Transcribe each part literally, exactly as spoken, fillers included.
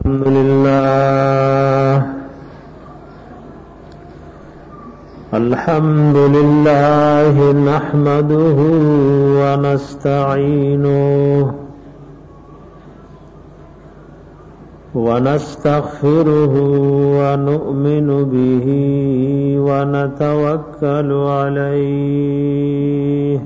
الحمد لله الحمد لله نحمده ونستعينه ونستغفره ونؤمن به ونتوكل عليه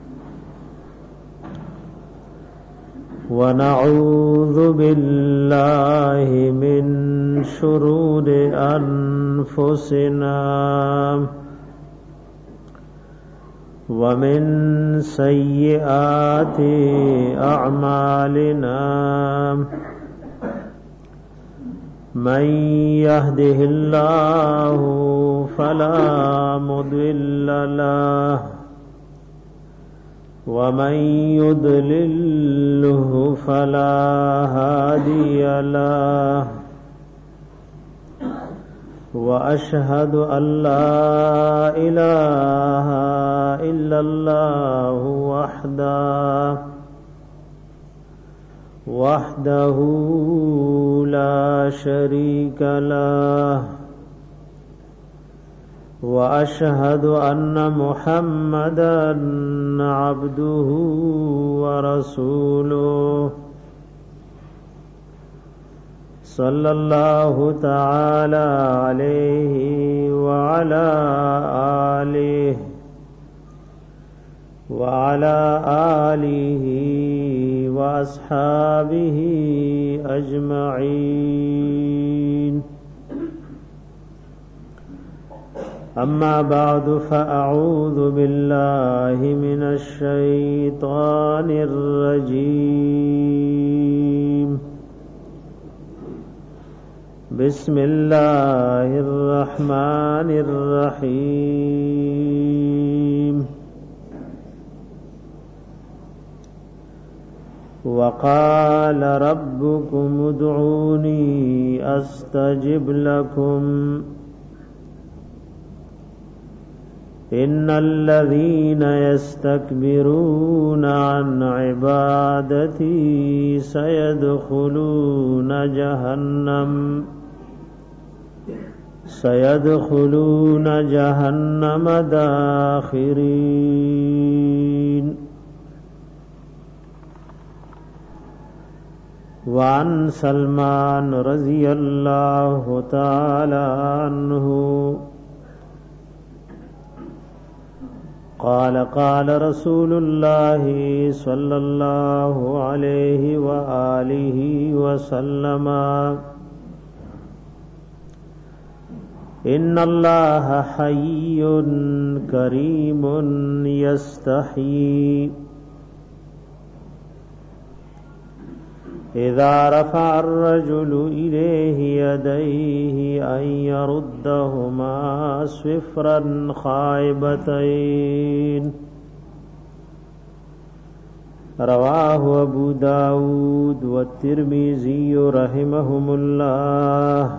ونعوذ بالله من شرور أنفسنا ومن سيئات أعمالنا من يهده الله فلا مضل له ومن يضلله فلا هادي له وأشهد أن لا إله إلا الله وحده وحده لا شريك له وأشهد أن محمدًا عبده ورسوله صلى الله تعالى عليه وعلى آله وعلى آله وأصحابه أجمعين. أما بعد فأعوذ بالله من الشيطان الرجيم. بسم الله الرحمن الرحيم. وقال ربكم ادعوني أستجب لكم إن الذين يستكبرون عن عبادتي سيدخلون جهنم سيدخلون جهنم داخرين. وعن سلمان رضي الله تعالى عنه قال قال رسول الله صلى الله عليه وآله وسلم إن الله حي كريم يستحيي إذا رفع الرجل إليه يديه أن يردهما صفرا خائبتين. رواه أبو داود والترمذي رحمهم الله.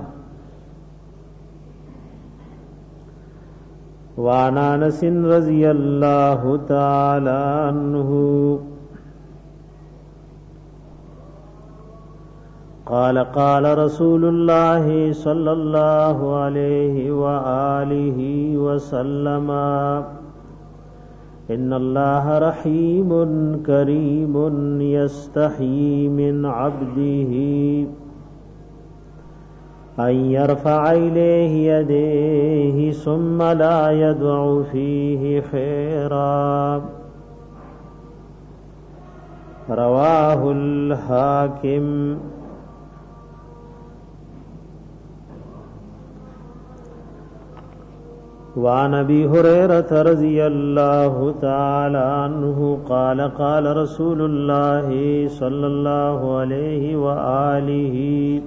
وعن أنس رضي الله تعالى عنه قال قال رسول الله صلى الله عليه وآله وسلم إن الله رحيم كريم يستحيي من عبده أن يرفع إليه يديه ثم لا يدع فيه خيرا. رواه الحاكم. وعن أبي هريرة رضي الله تعالى عنه قال قال رسول الله صلى الله عليه وآله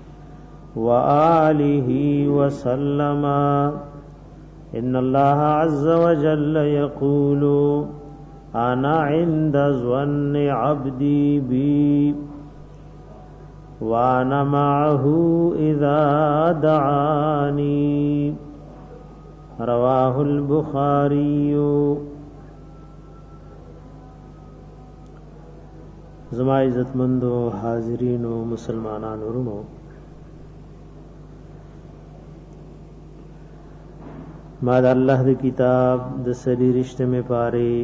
وآله وسلم إن الله عز وجل يقول أنا عند ظن عبدي بي وأنا معه إذا دعاني. رواه البخاري. زما عزت مندو حاضرین و مسلمانانو ورونو، ما د الله د کتاب د سری رشته میں پاره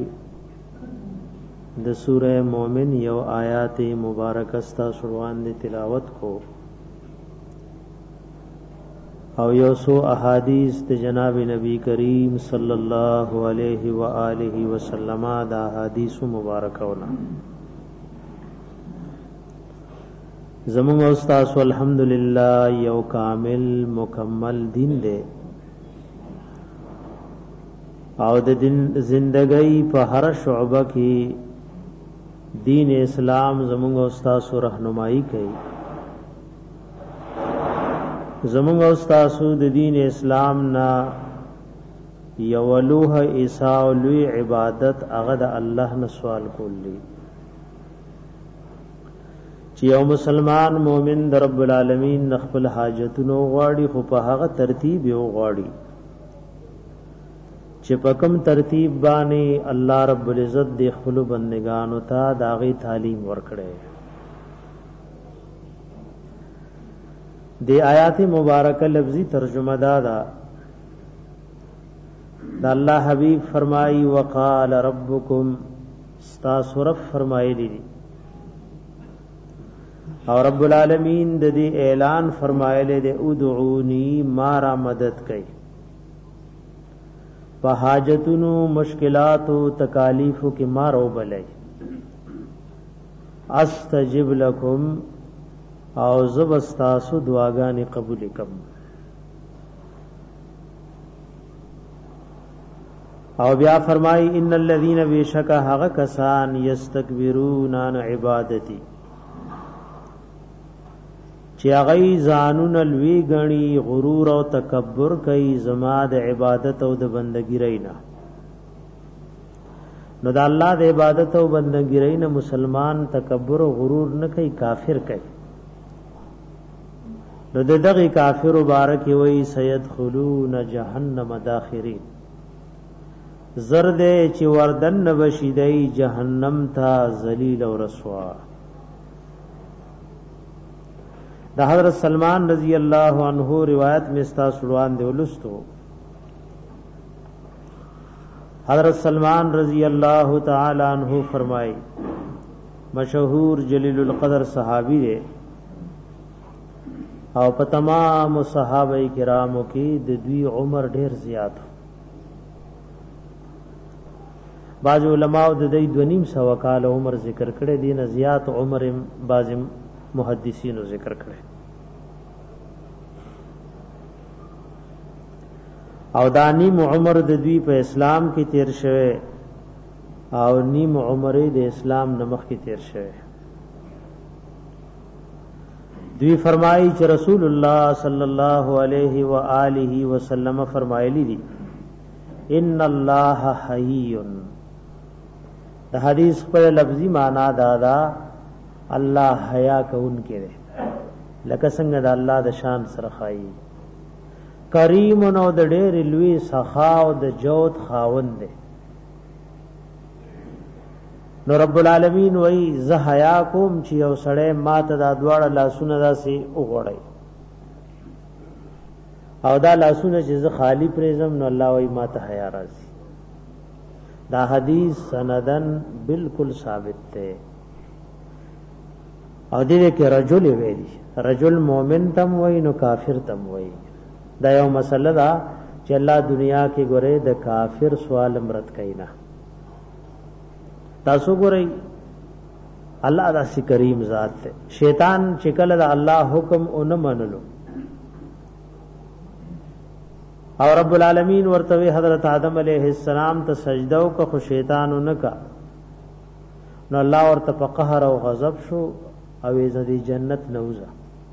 د سوره مومن یو آیات مبارک استا شروعان دی تلاوت کو او یو سو احادیث د جناب نبی کریم صلی الله علیه و آله وسلم دا احادیث مبارکونه زمون استاد الحمدللہ یو کامل مکمل دین دے او د دین زندگی په هر شعبه کې دین اسلام زمونږ استاد رهنمایي کوي زمونږ استاد د دین اسلام نا یولوه عیسی او لوی عبادت هغه د الله نه سوال کولی چې یو مسلمان مؤمن د رب العالمین خپل حاجتونو غواړي خو په هغه ترتیب یو غواړي چې په کوم ترتیب باندې الله رب العزت د خپل بندگانو ته داغي تعلیم ورکړي د آیات مبارکه لفظي ترجمه دا ده د الله حبیب فرمایي وقال ربکم استاسرف فرمایلی دي او رب العالمین د دې اعلان فرمایلی دی ادعونی ما را مدد کئ په حاجتونو مشکلاتو تکالیفو کې مارو بلای استجب لكم او زبستاسو دعاګانې قبول کم او بیا فرمای ان الذين بشک هغه کسان یستكبرون عن عبادتي چې هغه ځانون لوی غني غرور او تکبر کوي زما د عبادت او د بندګی رینا نو د الله د عبادت او بندګی رینا مسلمان تکبر او غرور نه کوي کافر کوي نو د دغه کافر مبارک وي سيدخلون جهنم داخرين زرد چې وردن نبشیدای جهنم ته ذلیل او رسوا دا حضرت سلمان رضی اللہ عنہ روایت میں استا سلوان دے ولستو حضرت سلمان رضی اللہ تعالی عنہ فرمائی مشہور جلیل القدر صحابی دے او په تمام صحابه کرامو کې د دوی عمر ډیر زیات بعض علماء د دې دونیم سو کال عمر ذکر کړي دي نه زیات عمر بعض محدثینو ذکر کړي او دا نیم عمر د دوی په اسلام کې تیر شوه او نیم عمر د اسلام نمخ کې تیر شوه دوی فرمایي چې رسول الله صلی الله علیه و آله وسلم فرمایلی دي ان الله حی د حدیث په لفظي معنا دا دا الله حیا کوونکی دی لکه څنګه د الله د شان سره خایي کریم نو د ډېر لوی سخا او د جود خاوند دی نو رب العالمین وای زه حیا کوم چې یو سړی ماته دا دواړه لاسونه داسې وغوړي او دا لاسونه چې زه خالی پریزم نو الله وای ماته حیا راځي دا حدیث سندن بالکل ثابت دی او دې کې رجل ویلی رجل مؤمن تم وای نو کافر تم وای دا یو مسله دا چې الله دنیا کې ګوره د کافر سوال مرد کینا تاسو ګورئ الله داسې کریم ذات ته شیطان چې کله د الله حکم اون منلو او رب العالمین ورته حضرت آدم علیہ السلام ته سجده وکړه خو شیطان اونکا نو الله ورته په قهر او غضب شو او یې جنت نوزه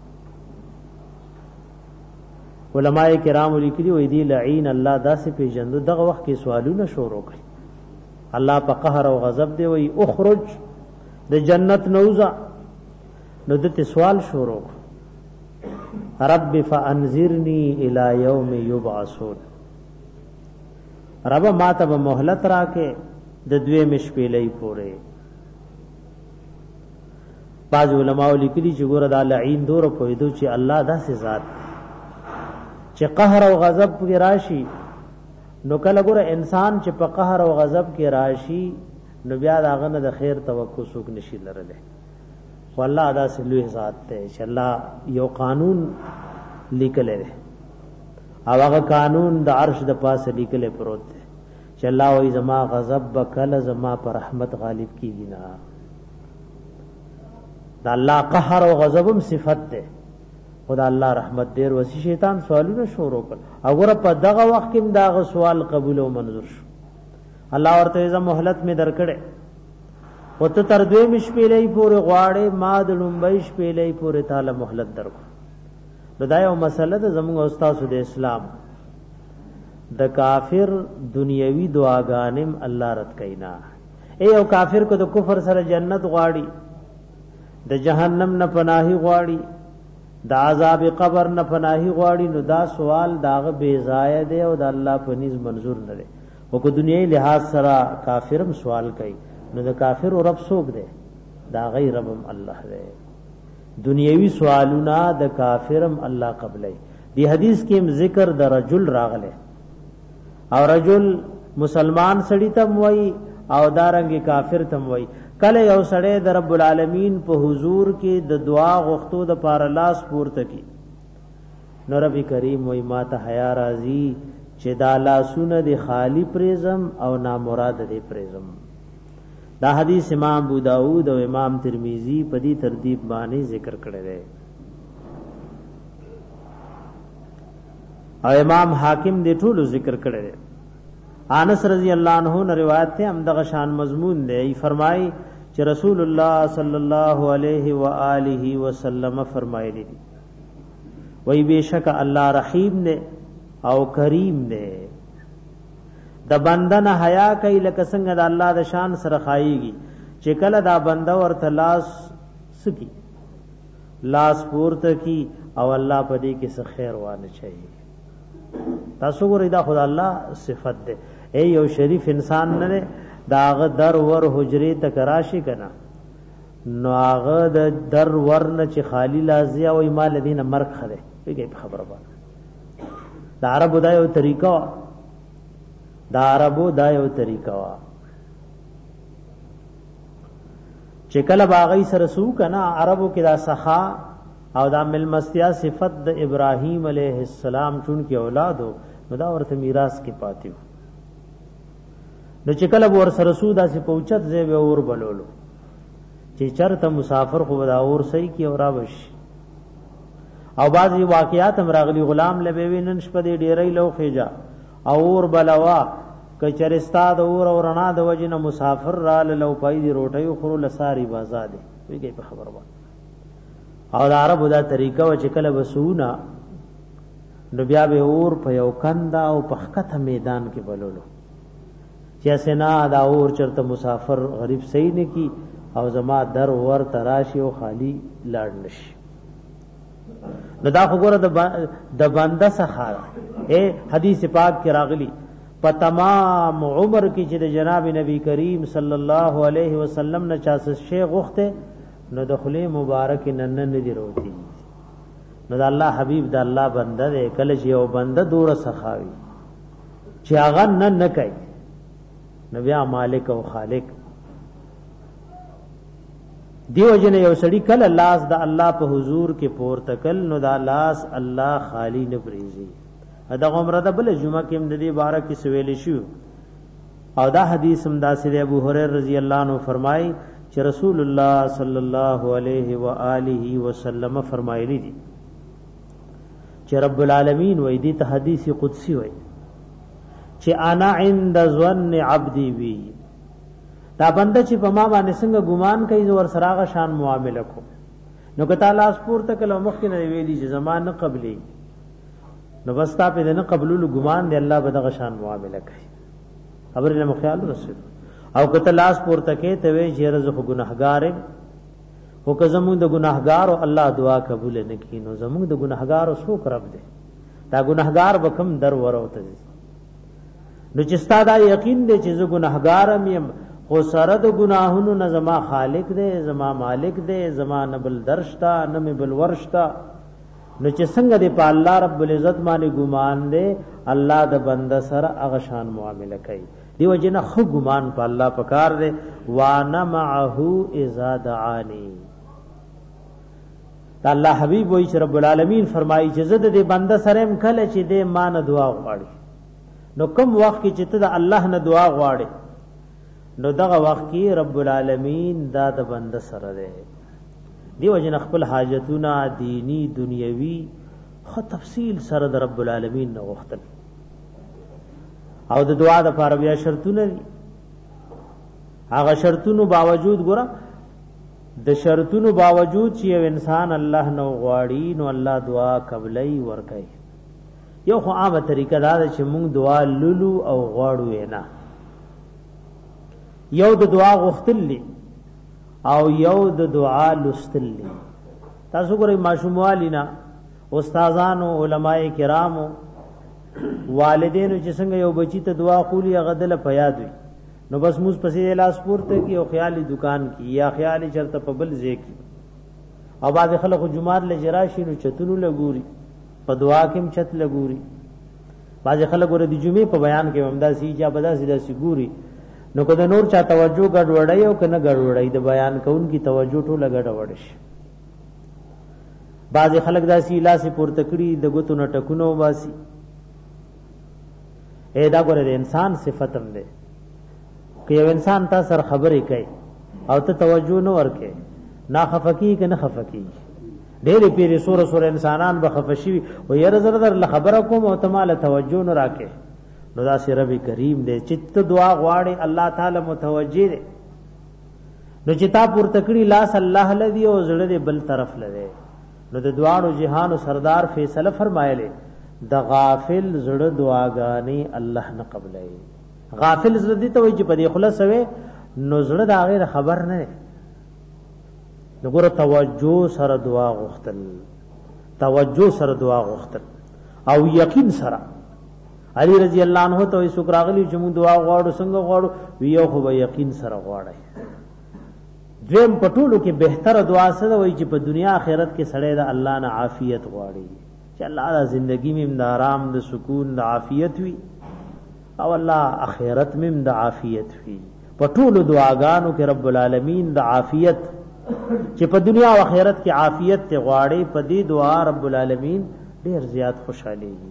علماء کرام لیکلي وې دی لعین الله داسې پیژند دغه وخت کې سوالونه شروع کړي الله په قهر او غضب دی وې اخرج د جنت نوزه نو دته سوال شروع رب فانذرنی الی یوم یبعثون رب ما ته مهلت راکې د دوی مشپېلې پوره بعض علماء لیکلي چې ګوره د لعین دور په دې چې الله داسې ذات چې قهر او غضب کې راشي نو کله ګوره انسان چې په قهر او غضب کې راشي نو بیا داغه نه د خیر توقع څوک نشي لرلی. خو الله ادا سه لوی ذات ته چې الله یو قانون لیکلی دی او هغه قانون د عرش د پاسه لیکلی پروت دی چې الله وایي زما غضب به کله زما پر رحمت غالب کیږي نه. دا الله قهر او غضبم صفت ده خدا الله رحمت ډیر وسی. شیطان سوالونه شروع کړ او ګره په دغه وخت کې داغه سوال قبول او منظور شو. الله ورته ز مهلت می درکړي او ته تر دوی مشپېلې پورې غواړې ما د لومبۍ شپېلې پورې تعالی مهلت درکو. نو دا یو مسله ده زموږ استاد د اسلام د کافر دنیوي دعاګانم الله رد کینا. ای او کافر کو د کفر سره جنت غواړي د جهنم نه پناهي غواړي د عذاب قبر نه پناهي غواړي نو دا سوال داغه بے ضایع دی او د الله په نيز منظور نه دی. او کو دنیوي لحاظ سره کافرم سوال کوي نو د کافر او رب څوک دی؟ دا غیر ربم الله دی. دنیوي سوالونه د کافرم الله قبلای. دی حدیث کې ذکر د رجل راغله او رجل مسلمان سړی تم وای او دارنګ کافر تم وای. کله یو سړی د رب العالمین په حضور کې د دعا غوښتو د پار لاس پورته کی نو رب کریم وای ما ته حیا راځي چې دا لاسونه د خالی پریزم او نامراد دی پریزم. دا حدیث امام ابو داود او امام ترمذی په دې ترتیب باندې ذکر کړی دی او امام حاکم دې ټول ذکر کړی دی. انس رضی اللہ عنہ نے روایت ته هم دغه شان مضمون دی. فرمای چې رسول الله صلی الله علیه و آله وسلم فرمایلی دي وای بشک الله رحیم نے او کریم نے د بندنه حیا کوي لکه څنګه د الله د شان سره خایيږي چې کله دا بنده ورته لاس سکی لاس پورته کی او الله په دې کې څه خیر وانه چي. تاسو ګورئ دا خدای الله صفت ده. اے یو شریف انسان نه داغه در ور حجره تک راشي کنا نو هغه د در ور نه چې خالی لازیا او مال دینه مرګ خله پیږي خبره باندې. دا عربو دا یو طریقہ دا عربو دا یو طریقہ وا چې کله باغی سره سو کنا عربو کې دا سخا او دا ملمستیا صفت د ابراهیم علیه السلام چون کې اولادو نو دا ورته میراث کې پاتیو. نو چې کله ور سره سو دا سي پوچت زی به اور بلولو چې چرته مسافر خو دا اور صحیح کی اورا وش او بعضی واقعات هم راغلي غلام لبه وینن شپه دی ډیرې لو خېجا اور بلوا کچرستا د اور او رڼا د وجنه مسافر را لو پای دی روټي خورو لساری بازاده ویږي په خبر وای او د عربو دا طریقه و چې کله وسونا نو بیا به اور په یو کندا او په خطه میدان کې بلولو چې سنا دا اور چرته مسافر غریب صحیح نه کی او زما در ور تراشی او خالی لاړ نشي. نو دا خبره د بنده څخه اے حدیث پاک کې راغلی په تمام عمر کې چې د جناب نبی کریم صلی الله علیه وسلم نه چا څه شی غوښته نو د خلی مبارک نن نه دی روتی. نو د الله حبیب د الله بنده دی کله چې یو بنده دوره سخاوي چې هغه نن نه کوي نو بیا مالک او خالق دیو جن یو سړی کله لاس د الله په حضور کې پورته کل نو دا لاس الله خالی نه پریزي. دا عمره د بل جمعه کې د دې باره کې سویل شو او دا حدیث هم دا سید ابو هريره رضی الله عنه فرمای چې رسول الله صلی الله علیه و آله وسلم فرمایلی دي چې رب العالمین وې دي ته حدیث قدسی وې چې انا عند ظن عبدي بي. دا بنده چې په ما باندې څنګه ګمان کوي زو ور سراغه شان معامله کو نو که تعالی اس پورته کله مخ کې نه ویلي چې زمانه قبلي نو بس تا په دې نه قبولو ګمان دی الله به دغه شان معامله کوي. خبر نه مخیال رسول او که تلاس پورته کې ته وی چې رزق ګناهګار او که زمون د ګناهګار او الله دعا قبول نه کینو زمون د ګناهګار او څوک رب دی دا ګناهګار بکم در وروته نو چې ستاسو یقین دی چې زه ګناهګار یم خو سره د ګناهونو نه زما خالق دی زما مالک دی زما نه بل درشتا نه بل ورشتا نو چې څنګه دی په الله رب العزت باندې ګمان دی الله د بنده سره هغه شان معامله کوي دیو جن خو ګمان په الله پکار دی وانا معه اذا دعانی الله حبیب وای چې رب العالمین فرمایي چې زه د بنده سره هم کله چې دې مان دعا غواړي نو کوم وخت کې چې ته د الله نه دعا غواړي نو دغه وخت کې رب العالمین دا د بنده سره دی دیو جن خپل حاجتونه دینی دنیوي خو تفصیل سره د رب العالمین نه غوښتل او د دعا د لپاره بیا شرطونه دي هغه شرطونو باوجود ګوره د شرطونو باوجود چې یو انسان الله نو غواړي نو الله دعا قبلای ورکړي یو خو عامه طریقه دا چې موږ دعا لولو او غواړو نه یو د دعا غوښتل او یو د دعا لستل تاسو ګورئ ماشوموالینا استادانو علماء کرامو والدینو چې څنګه یو بچی ته دعا قولی غدل پیاد وي نو بس موږ پسې لاس پورته کی او خیالي دکان کی یا خیالي چرته په بل ځای کی او باز خلک جمعات لجراشي نو چتونو لګوري په دعا کې چت لګوري باز خلک ور دي جمعې په بیان کې همدا سي یا بدا سیدا سی ګوري نو کله نور چا توجه ګډ وړای او کنه ګډ وړای د بیان کون کی توجه ټوله ګډ وړش باز خلک داسي لاس پورته کړي د ګوتو نه ټکونو واسي اې دا ګوره د انسان صفتم ده که یو انسان تا سر خبرې کوي او ته توجه نه ورکې نا خفقی که نه خفقی ډېرې پیری سور سور انسانان به خفشي او یره زره در خبره کوم او ته مال توجه نه راکې نو دا سی رب کریم دې چې ته دعا غواړي الله تعالی متوجه دی نو چې تا پورته کړي لاس الله لذي او زړه دې بل طرف لده نو د دعاړو جهان او سردار فیصله فرمایله د غافل زړه دعاګانې الله نه قبلای غافل زړه دې ته وایي چې په دې خلاص وي نو زړه دا غیر خبر نه وګوره توجه سره دعا غوښتل توجه سره دعا غوښتل او یقین سره علی رضی الله عنه ته سوکراغلی چې موږ دعا غواړو څنګه غواړو ویو خو به یقین سره غواړي دیم پټولو کې بهتره دعا سره وایي چې په دنیا آخرت کې سړی د الله نه عافیت غواړي چې الله د زندگی میں د آرام د سکون د عافیت وي او الله اخرت میں د عافیت وي په ټولو دعاګانو کې رب العالمین د عافیت چې په دنیا او آخرت کې عافیت ته غواړي په دې دعا رب العالمین ډیر زیات خوشاله وي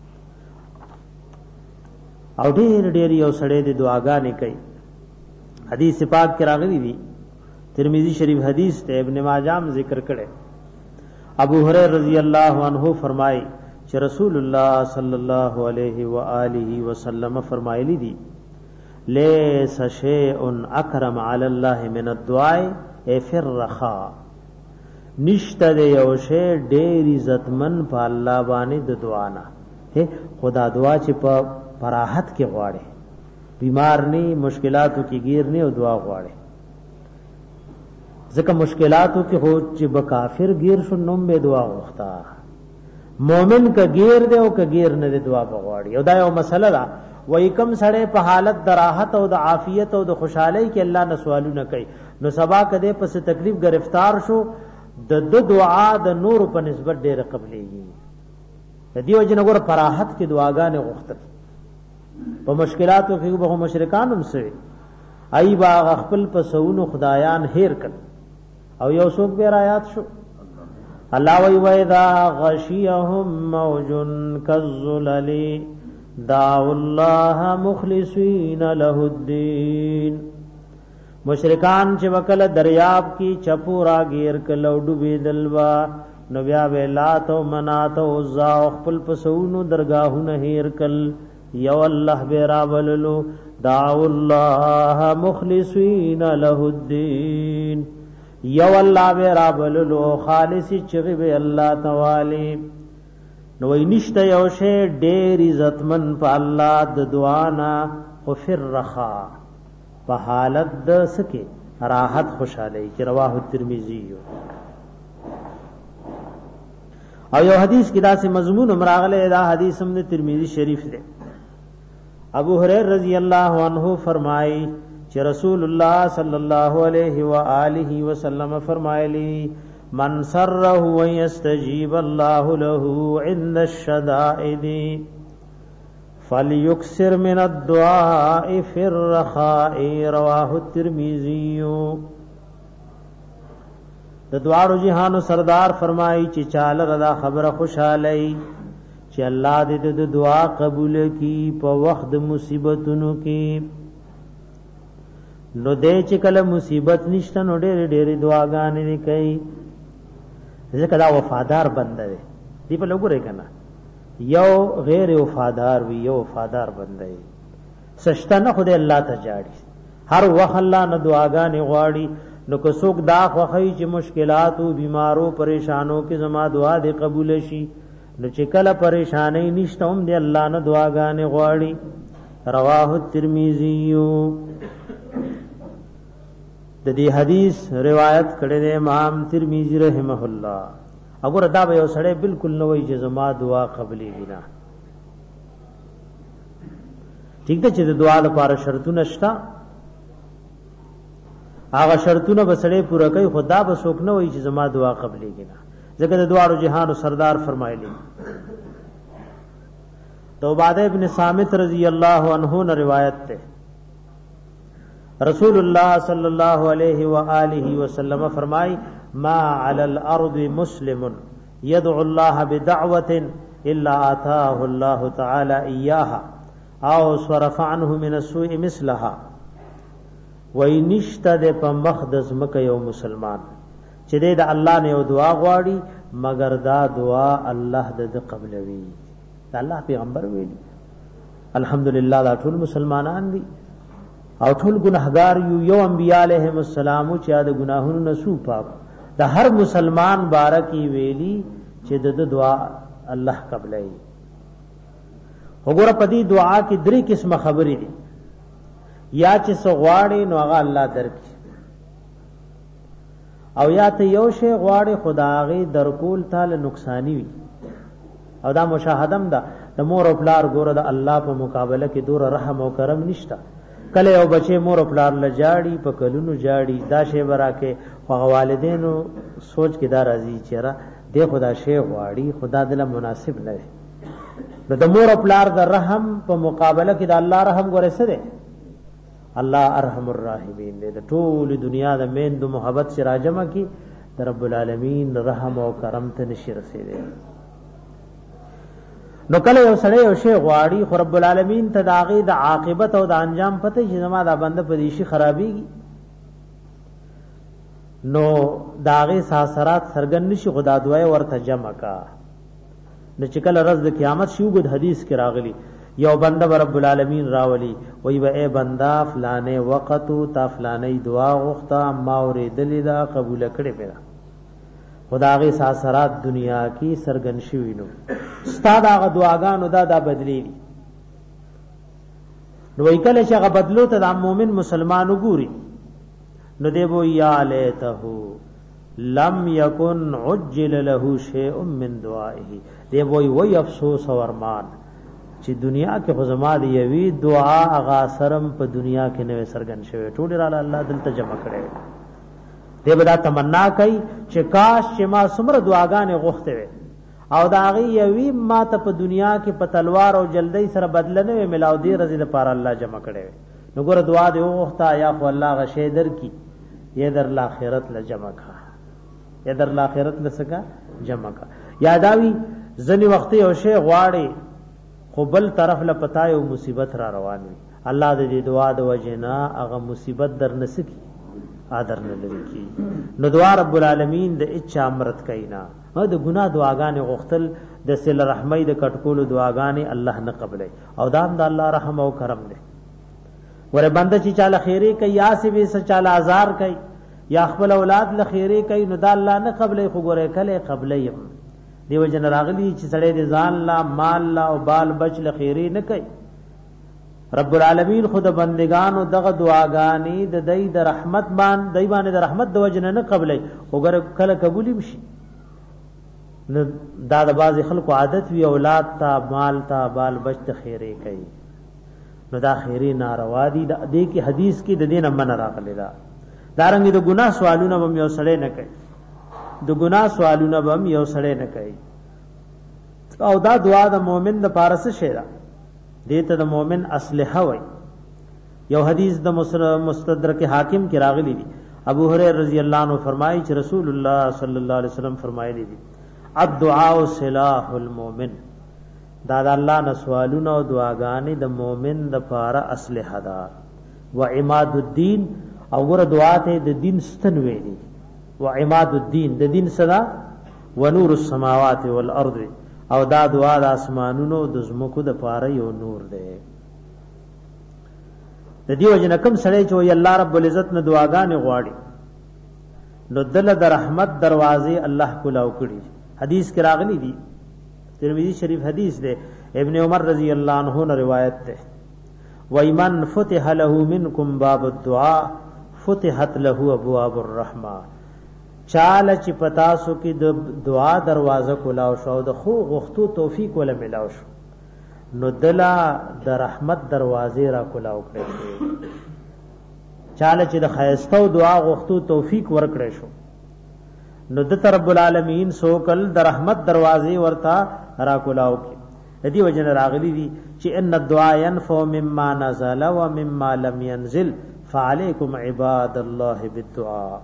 او ډیر ډیر یو سړی د دعاګانې کوي حدیث پاک کې راغلی دی ترمذی شریف حدیث ته ابن ماجه ذکر کړي ابو هريره رضی الله عنه فرمای چې رسول الله صلی الله علیه و آله وسلم فرمایلی دي لیس شیء اکرم علی الله من الدعاء فی الرخاء نشته د یو شی ډیر عزتمن په الله باندې د دعا نه خدا دعا چې په پراحت کې غواړي بیمار نه مشکلاتو کې گیر نه او دعا غواړي ځکه مشکلاتو کې هو چې بکافر گیر شو نوم به دعا وغوښتا مومن کا گیر دی او کا گیر نه دی دعا بغواړي او دا یو مسله ده وای کم سړی په حالت د راحت او د عافیت او د خوشحالي کې الله نه سوالونه کوي نو سبا کده پس تکلیف گرفتار شو د دو دعا د نور په نسبت ډیره قبليږي د دیو جن وګور پراحت کې دعاګانې غوښتل په مشکلاتو کې به مشرکان هم سوي ای با خپل په سونو خدایان هیر کړ او یو څوک به آیات شو الله وی وذا غشيهم موج كالظلل دعوا الله مخلصين له الدين مشرکان چې وکله دریاب کی چپو را گیر کلو ډوبې دلوا نو بیا ویلات او منات او عزا خپل پسونو درگاهونه هیر کل یو الله به راوللو دعوا الله مخلصين له الدين یو الله به راوللو خالص چغي به الله تعالی نو نشته یو شی ډېر عزتمن په الله د دعانا او فر رخا په حالت د سکه راحت خوشاله کی رواه ترمذی او یو حدیث کې دا سه مضمون امراغله دا حدیث هم د ترمذی شریف دی ابو هريره رضی الله عنه فرمایي چې رسول الله صلی الله علیه و آله وسلم فرمایلی من سره ويستجيب الله له عند الشدائد فليكثر من الدعاء في الرخاء رواه الترمذي. د دوارو جهانو سردار فرمایي چې چاله رضا خبره خوشاله چې الله دې د دعا قبول کړي په وخت مصیبتونو کې. نو دې چې کله مصیبت نشته نو ډېر ډېر دعاګانې کوي ځکه دا وفادار بنده دی. دی په لګورې کنه یو غیر وفادار وی یو وفادار بنده دی سشته نه خدای الله ته جاړي هر وخت الله نه دعاګانې غواړي. نو که څوک دا خوخی چې مشکلات او بیمارو پریشانو کې زما دعا دې قبول شي نو چې کله پریشانې نشته هم دې الله نه دعاګانې غواړي. رواه الترمذی. د دې حدیث روایت کړی دی امام ترمذی رحمه الله. وګوره دا به یو سړی بالکل نه وایي چې زما دعا قبلېږي نه. ٹھیک ده چې د دعا لپاره شرطونه شته هغه شرطونه به سړی پوره کوي خدا به څوک نه وایي چې زما دعا قبلېږي نه ځکه د دعاو جهانو سردار فرمایلی. تو عبادہ ابن صامت رضی اللہ عنہ نے روایت تے رسول اللہ صلی اللہ علیہ وآلہ وسلم فرمائی ما علی الارض مسلم يدعو الله بدعوة الا آتاه الله تعالی ایاها او صرف عنه من السوء مثلها. وای نشته د په مقدس مکه یو مسلمان چې د الله نه یو دعا غواړي مگر دا دعا الله د قبلوي. دا الله پیغمبر ویلي الحمدلله دا ټول مسلمانان دي او ټول ګناهګار یو یو انبیاء علیهم السلام چې د ګناهونو نسو پاک د هر مسلمان بارکی ویلي چې د دعا الله قبلوي. وګوره په دې دعا کې درې قسمه خبرې دي. یا چې سغواړي نو هغه الله درکړي او یا ته یو شی غواړي خدای درکول تعالی نقصانی وي. او دا مشاهدم ده د مور او پلار ګوره د الله په مقابله کې دور رحم او کرم نشتا. کله یو بچي مور او پلار لجاړي په کلونو جاړي دا شی ورکه هغه والدینو سوچ کې دا راځي چې را دې خدا شی غواړي خدا دله مناسب نه ده. د مور او پلار د رحم په مقابله کې د الله رحم ګوره څه ده الله ارحم الراحمین دې د ټول دنیا د مین د محبت سره راجمه کی د رب العالمین رحم او کرم ته نشي رسیدي. نو کله یو سړی یو شی غواړي خو رب العالمین ته داغه د عاقبت او د انجام پته چې زما دا بنده په دې شي خرابيږي نو داغه ساسرات سرګن نشي خدا دعای ورته جمع کا. نو چې کله ورځ د قیامت شي وګد حدیث کې راغلی یو بنده رب العالمین راولي وای به اے بندا فلانه وخت تا فلانه دعا غوښتا ما اورېدلې دا قبول کړې پیدا خداغه ساسرات دنیا کی سرګن شوی نو استاد هغه دعاګانو دا دا بدلی دي. نو وکله چې هغه بدلو ته د مؤمن مسلمان وګوري نو دی وو یا لیته لم یکن عجل له شیء من دعائه. دی وای وای افسوس او ارمان چې دنیا کې خزما دی یوی دعا هغه سرم په دنیا کې نوې سرګن شوی ټول را الله دلته جمع کړي. دی بدا تمنا کوي چې کاش چې ما څومره دعاګانې غوښته وي او دا غي یوي ما ته په دنیا کې په تلوار او جلدی سره بدل نه وي ملاو دی رضی لپاره الله جمع کړي. نو ګوره دعا دی غوښته یا خو الله غشي در کی یا در الاخرت ل جمع کا یا در الاخرت لسکا جمع کا. یاداوی ځنی وخت یو شی غواړي خو بل طرف ل پتاي او مصیبت را روان وي الله دې دعا د وجنا هغه مصیبت در نسکی آدر نه لري کی. نو دعا رب العالمین د اچا امرت کینا د ګناه دعاګانې غختل د سل رحمای د کټکول دعاګانې الله نه قبلې او دام د الله رحم او کرم دی. ور بنده چې چاله خیری کوي یا سی به چاله آزار کوي یا خپل اولاد له خیری کوي نو د الله نه قبلې خو ګوره کله قبلې دیو جن راغلی چې سړی د ځان لا مال لا او بال بچ له خیری نه کوي. رب العالمین خود بندگانو دغه دعاګانی د دای د رحمت باندې دای باندې د رحمت د وجنه نه قبلې وګره کله قبولی بشي. نو دا د باز خلکو عادت وی اولاد تا مال تا بال بچ ته خیره کوي نو دا خیره ناروا دي د دې کی حدیث کې د دینه من راغلی دا دارنګ د ګناه سوالونه هم یو سړی نه کوي د ګناه سوالونه به یو سړی نه کوي او دا دعا د مؤمن د پارس شیرا دته د مؤمن اسلحه وای یو حدیث د مستدرک حاکم کې راغلی دی ابو هريره رضی الله عنه فرمایي چې رسول الله صلی الله علیه وسلم فرمایلی دي الدعاء سلاح المؤمن دا د الله نه سوالونه او دعاګانې د مؤمن د پاره اسلحه ده و عماد الدین او ور دعا ته د دین ستن ویلي و عماد الدین د دین صدا و نور السماوات والارض او دا دعا د اسمانونو د زمکو د پاره یو نور ده د دیو جن کم سړی چې وی الله رب العزت نه دعاګانې غواړي نو دل د رحمت دروازې الله کولاو کړي حدیث کې راغلی دی ترمذی شریف حدیث ده ابن عمر رضی الله عنه نے روایت ده وَإِمَنْ فُتِحَ لَهُ مِنْكُمْ بَابُ الدُّعَاء فُتِحَتْ لَهُ أَبْوَابُ الرَّحْمَةِ چاله چې پتا سو کې د دعا دروازه کولاو شو د خو غختو توفیق ولا ملاو شو نو دلا د رحمت دروازې را کولاو کړې چاله چې د خیرستو دعا غختو توفیق ورکړې شو نو د رب العالمین سوکل د رحمت دروازې ورتا را کولاو کې دې وجنه راغلي دي چې ان الدعاء ينفع مما نزل ومما لم ينزل فعليكم عباد الله بالدعاء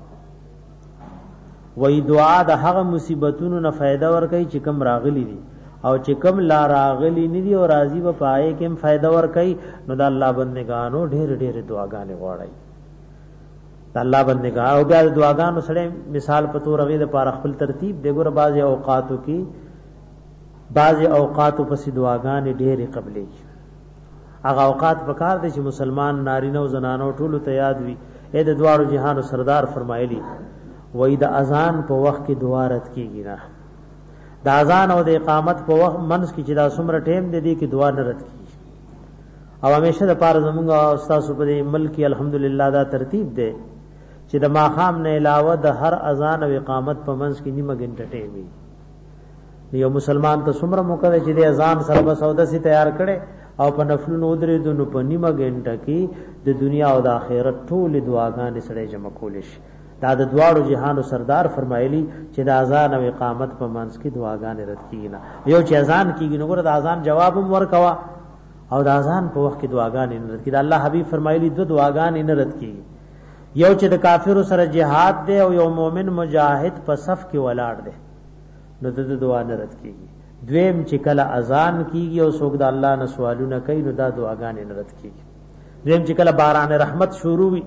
وې دعا د هغه مصیبتونو نه فائدہ ورکړي چې کم راغلي دي او چې کم لا راغلي نه دي او راضي به پائے کم فائدہ ورکړي نو د الله بندگانو ډېر ډېر دعاګانې غواړي د الله بندگان او بیا دعاګانو سره مثال په تور غي د پاره خپل ترتیب دغه بعض اوقاتو کې بعض اوقاتو پس دعاګانې ډېرې قبلې هغه اوقات پکار دي چې مسلمان نارینه او زنانو ټول ته یاد وي اې د دوارو جهانو سردار فرمایلی وای د اذان په وخت کې دعا رات کیږي نه د اذان او د اقامت په وخت منځ کې چې دا څومره ټیم دی دی کې دعا نه رات کیږي او همیشه د پاره زمونږ استاد په ملک الحمدلله دا ترتیب دی چې د ماخام نه علاوه د هر اذان او اقامت په منځ کې نیمه غنټه ټیم وي یو مسلمان ته څومره موقع دی چې د اذان سره به سودا سي تیار کړي او په نفلونو درې دونو په نیمه غنټه کې د دنیا او د آخرت ټول دعاګانې سره جمع کول شي دا د دواړو جهانو سردار فرمایلی چې د اذان او اقامت په منځ کې دعاګانې رد کیږي نه یو چې اذان کیږي نو ګره د اذان جواب هم ورکوا او د اذان په وخت کې دعاګانې نه رد کیږي الله حبیب فرمایلی دو دعاګانې نه رد کیږي یو چې د کافرو سره جهاد دی او یو مؤمن مجاهد په صف کې ولاړ دی نو د دعا نه رد کیږي دویم چې کله اذان کیږي او څوک د الله نه سوالونه کوي نو دا دعاګانې نه رد کیږي دویم چې کله باران رحمت شروع وي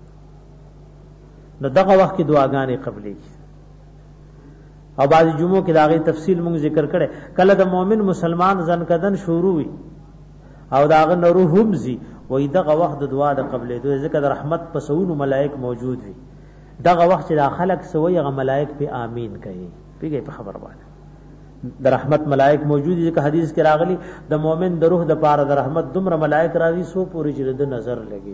نو دغه وخت کې دعاګانې قبلېږي او بعض جمعو کې داغه تفصیل مونږ ذکر کړي کله د مؤمن مسلمان ځن کدن شروع وي او داغه نروهم زی وې دغه وخت د دعا د قبلې دوی ذکر رحمت په سونو ملائک موجود وي دغه وخت چې د خلق سوی غ ملائک په امین کوي پیږي په خبر باندې د رحمت ملائک موجود دي که حدیث کې راغلي د مؤمن د روح د پاره د رحمت دومره ملائک راځي سو پوری چې د نظر لګي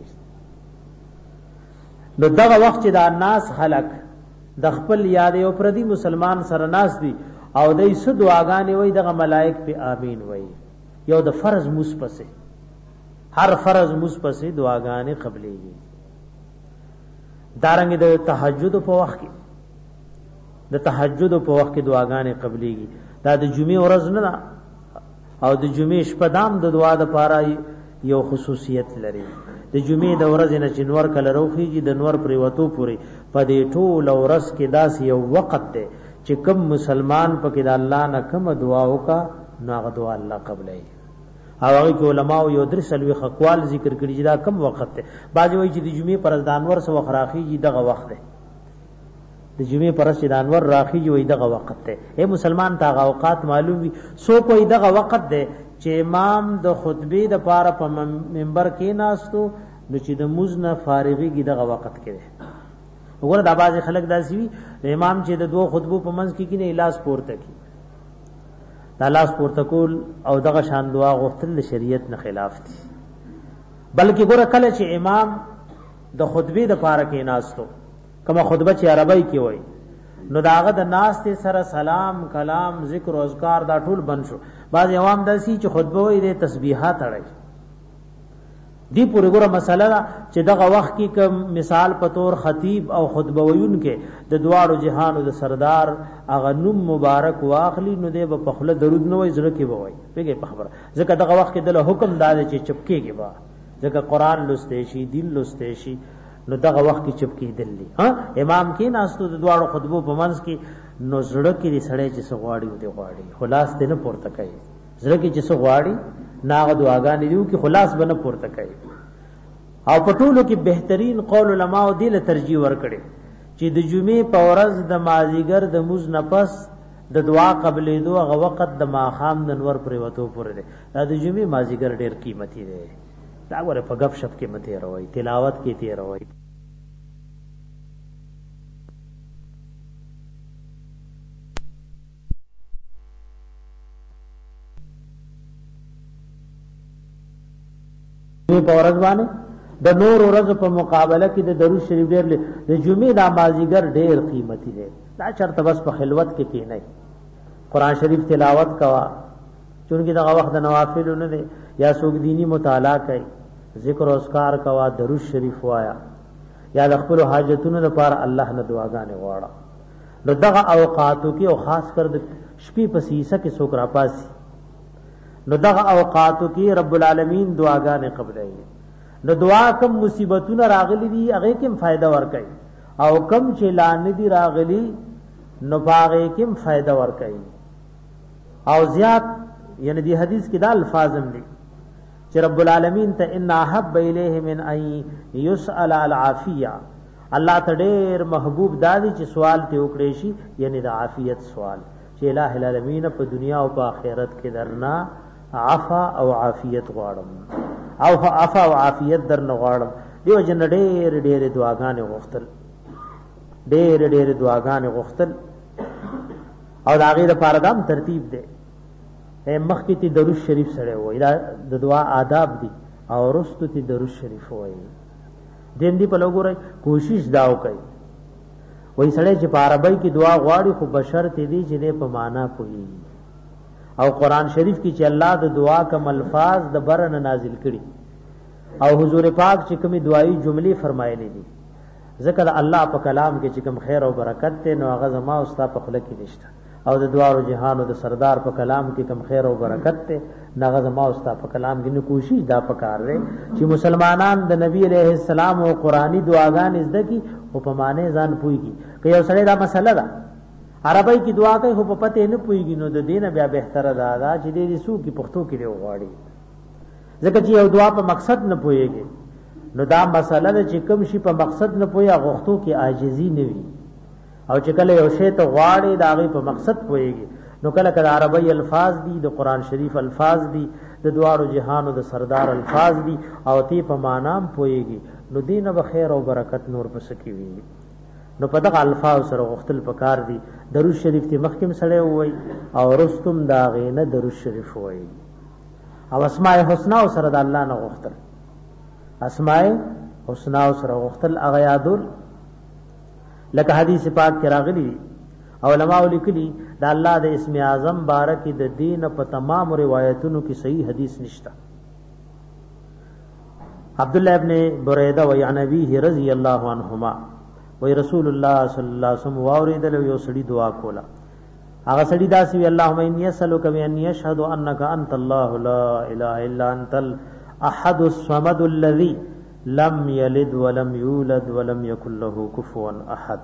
نو دغه وخت چې د الناس خلق د خپل یاد او پردي مسلمان سره ناس دي او دای سو دعاګانې وای دغه ملائک په امین وای یو د فرض مصپسه هر فرض مصپسه دعاګانې قبلېږي دارنګ د تهجد په وخت کې د تهجد په وخت کې دعاګانې قبلېږي دا د جمعې ورځ نه او د جمعې شپه دام د دعا د پاره یو خصوصیت لري د جمعې د ورځې نه چې نور کله روخیږي د نور پرې وته پوری په دې ټول ورځ کې داس یو وخت دی چې کوم مسلمان پکې د الله نه کوم دعا وکا نو دعا الله قبلای او هغه کې علما یو در سلوي خقوال ذکر کړي چې دا کم وخت دی باځي وایي چې د جمعې پر ځانور سو خراخیږي دغه وخت دی د جمعې پر چې دانور راخیږي وایي دغه وخت دی اے مسلمان تا اوقات معلوم وي سو کوئی دغه وخت دی چې امام د خطبه د پاره په منبر کې ناستو نو چې د مزنه فارغيږي دغه وخت کې وګوره د باز خلک داسي وي امام چې د دوه خطبو په منځ کې کې نه الاس پورته کی د لاس پورته کول او دغه شان دعا غوښتل د شریعت نه خلاف دي بلکې ګوره کله چې امام د خطبه د پاره کې ناستو کما خطبه چې عربی کې وای نو داغه د ناس ته سره سلام کلام ذکر او اذکار دا ټول بند شو بعض عوام داسي چې خطبه وای د تسبیحات اړای دی پورې ګوره مسله ده چې دغه وخت کې کوم مثال په تور خطیب او خطبه ویون کې د دواړو جهانو د سردار هغه نوم مبارک واخلي نو دی په خپل درود نه وای زړه کې وای پیګه په خبره ځکه دغه وخت کې د حکم داده چې چپکیږي با ځکه قران لسته شي دین لسته شي نو دغه وخت کې چپکی دلی ها امام کې ناستو د دواړو خطبو په منځ کې نو زړه کې سړی چې سغواړي او دی غواړي خلاص دې نه پورته کوي زړه کې چې سغواړي ناغه دعاګانې دیو کې خلاص بنه پورته کوي او پټولو کې بهترین قول علماء دې له ترجیح ورکړي چې د جمعې په ورځ د مازیګر د موز نفس د دعا قبلې دوه غ وخت د ماخام د نور پر وته پورې ده دا د جمعې مازیګر ډېر قیمتي ده دا غره په غب شپ کې مته روي تلاوت کې ته روي په ورځ باندې د نور ورځ په مقابله کې د درود شریف ډېر د جمعې د مازیګر ډېر قیمتي دی دا چرته بس په خلوت کې کې نه قرآن شریف تلاوت کوا چونکه دغه وخت د نوافل نه دی یا سوګ دینی مطالعه کوي ذکر او اذکار کوا درود شریف وایا یا د خپل حاجتونو لپاره الله نه دعاګانې غواړه نو دغه اوقاتو کې او خاص کر د شپې په سیسه کې څوک را پاسي نو دغه اوقاتو کې رب العالمین دعاګانې قبلایي نو دعا کم مصیبتونه راغلي دي هغه کې فائدہ ورکړي او کم چې لانه دي راغلي نو هغه کې فائدہ ورکړي او زیات یعنی دی حدیث کې دا الفاظ هم دي چې رب العالمین ته ان احب الیه من ان یسأل العافیه الله ته ډېر محبوب دادی چې سوال ته وکړي شي یعنی د عافیت سوال چې الہ العالمین په دنیا او په آخرت کې درنا عفا او عافیت غواړم او عفا او عافیت درنه غواړم دیو جن ډېر ډېر دعاګانې غوښتل ډېر ډېر دعاګانې غوښتل او دا غیر پاردام ترتیب دی مخکې تی درود شریف سره وای دا د دعا آداب دي او رستو تی درود شریف وای دین دی په لګورای کوشش داو کوي وای سړی چې په عربی کې دعا غواړي خو بشر تی دی چې په معنا کوي او قران شریف کې چې الله د دعا کوم الفاظ د برن نازل کړي او حضور پاک چې کومي دعایي جملې فرمایلې دي ذکر الله په کلام کې چې کوم خیر او برکت ته نو هغه زما او ستا په خله کې نشته او د دوارو جهان او د سردار په کلام کې کوم خیر او برکت ته نغه زما او ستا په کلام کې نو کوشش دا پکار لري چې مسلمانان د نبی عليه السلام او قرآنی دعاګان زده کی او په معنی ځان پويږي که یو سړی دا مسله ده عربی کی دعا کوي خو په پته نه پويږي نو د دینه بیا بهتره ده دا چې دې سو کی پښتو کې دی وغواړي ځکه چې یو دعا په مقصد نه پويږي نو دا مسله ده چې کوم شي په مقصد نه پوي غوښتو کې عاجزي نه وي او چې کله یو شی ته غواړي دا غي په مقصد پويږي نو کله کله عربی الفاظ دي د قران شریف الفاظ دي د دوارو جهان او د سردار الفاظ دي او تی په معنام پويږي نو دینه به خیر او برکت نور پس کی وي نو په دغه الفاظ سره غختل پکار دي درود شریف ته مخکم سره وای او رستم دا غینه درود شریف وای او اسماء الحسنا سره د الله نه غختل اسماء الحسنا سره غختل اغه یادول لکه حدیث پاک کې راغلی علماء لیکلي دا الله د اسم اعظم بارک د دین په تمام روایتونو کې صحیح حدیث نشته عبد الله ابن بریده و عن ابيه رضی الله عنهما و رسول الله صلی الله علیه وسلم واوریدل یو سړي دعا کوله هغه سړي داسې وی اللهم اني اسالک بان يشهد انك انت الله لا اله الا انت الاحد الصمد الذي لم يلد ولم يولد ولم يكن له كفوا احد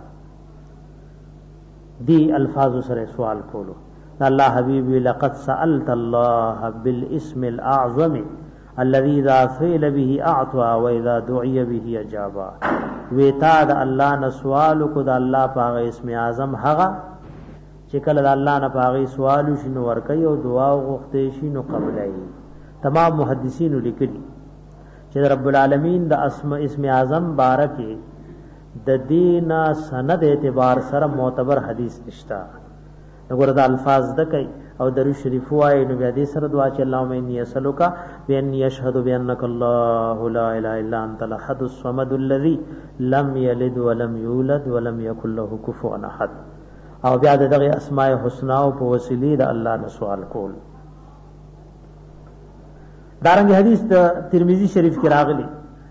دی الفاظ سره سوال کولو الله حبیبی لقد سألت الله بالاسم الاعظم الذي اذا سئل به اعطى واذا دعي به اجاب ویتا د الله نه سوال کو د الله پاغه اسم اعظم هغه چې کله د الله نه پاغه سوال شنو ور کوي او دعا غوښته شي نو قبلای تمام محدثین لیکلي چې رب العالمین د اسم اسم اعظم بارکه د دین سند اعتبار سره معتبر حدیث نشتا وګوره د الفاظ د کوي او درود شریف وای نو بیا دې سره دعا چې اللهم اني اسالک بان يشهد بانك الله لا اله الا انت الاحد الصمد الذي لم يلد ولم يولد ولم يكن له كفوا احد او بیا دغه اسماء الحسنا او په وسیله د الله نه سوال کول دارنګ حدیث د ترمذی شریف کې راغلی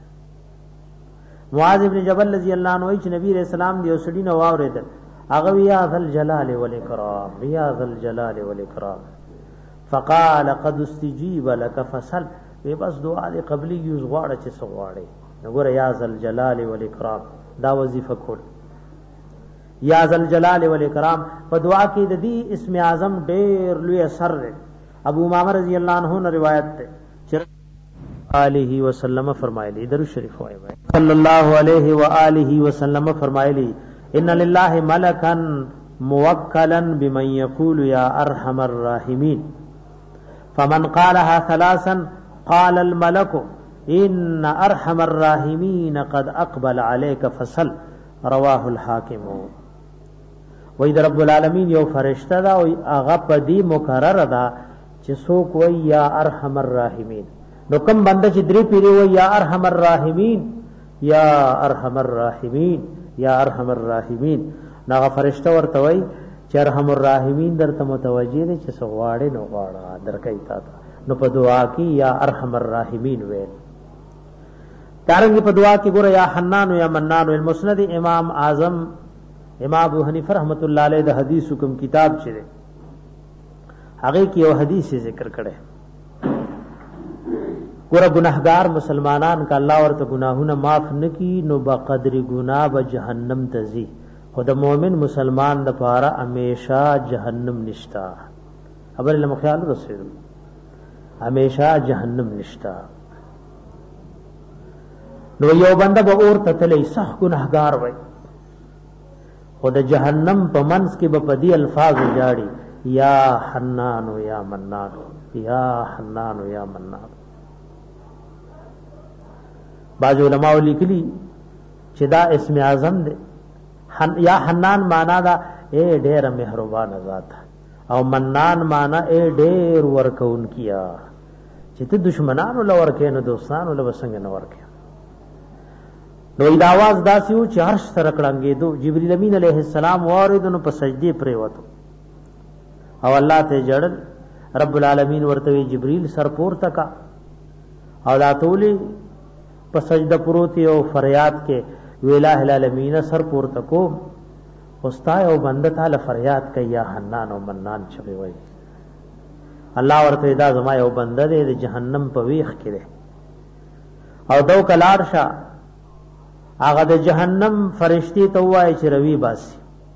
معاذ ابن جبل رضی الله عنه چې نبی رسول الله دی وسړي نو واوریدل هغه یا ذل جلال والاکرام یا ذل جلال والاکرام فقال قد استجيب لك فسل به بس دعا دې قبلي یوز غواړه چې سغواړي نګوره یا ذل جلال والاکرام دا وظیفه کول یا ذل جلال والاکرام په دعا کې د دې اسم اعظم ډېر لوی اثر دی ابو امامه رضی الله عنه نے روایت ده چې علیه وسلم فرمایلی درود شریف وایي صلی الله علیه و آله وسلم فرمایلی ان لله ملکا موکلا بمن یقول یا ارحم الراحمین فمن قالها ثلاثا قال الملك ان ارحم الراحمین قد اقبل عليك فصل رواه الحاکم وای در رب العالمین یو فرشتہ دا او هغه پدی مقرر دا چې څوک وای یا ارحم الراحمین نو کوم بنده چې درې پیری وای یا ارحم الراحمین یا ارحم الراحمین یا ارحم الراحمین ناغه فرشتہ ورته وای چې ارحم الراحمین درته متوجی دي چې سغواړي نو غواړه درکې تا نو په دعا کې یا ارحم الراحمین ویل دارنګ په دعا کې ګوره یا حنان یا منان المسند امام اعظم امام ابو حنیفه رحمت الله علیه د حدیث حکم کتاب چره هغه کې یو حدیث ذکر کړي ګوره ګناهګار مسلمانان کا الله ورته ګناهونه معاف نکي نو بقدر ګناه به جهنم تزي خود مؤمن مسلمان د پاره همیشه جهنم نشتا خبر له خیال رسول همیشه جهنم نشتا نو یو بنده به اور تتلی صح گناهګار وای خود جهنم په منس کې به پدی الفاظ جاړي یا حنان یا منان یا حنان یا منان بعض علماء لیکلي چې دا اسم اعظم دی یا حنان معنا دا اے ډېر مهربان ذات او منان معنا اے ډېر ورکون کیا چې ته دشمنانو لور کې نو دوستانو له وسنګ نه ورکې نو دا आवाज داسیو چې هرڅ سره کړنګې دو جبرئیل امین علیه السلام واردونو په سجدي پرې وته او الله ته جړل رب العالمین ورته جبرئیل سر پورته کا او دا تولی په سجده پروتي او فریاد کې ویلا العالمین سر پورته کو استای او بنده تعالی فریاد کوي یا حنان او منان چوي وای الله ورته دا زما یو بنده دی د جهنم په ویخ کې دی او دو کلار شا هغه د جهنم فرشتي ته وای چې روي باسي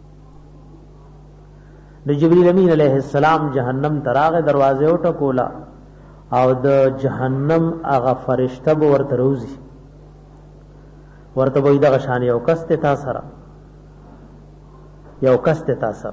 د جبرئیل امین علیہ السلام جهنم تراغه دروازه او ټکولا او د جهنم هغه فرشتہ به ورته روزي ورته وای دا شان یو کس ته تاسو یو کس ته تاسو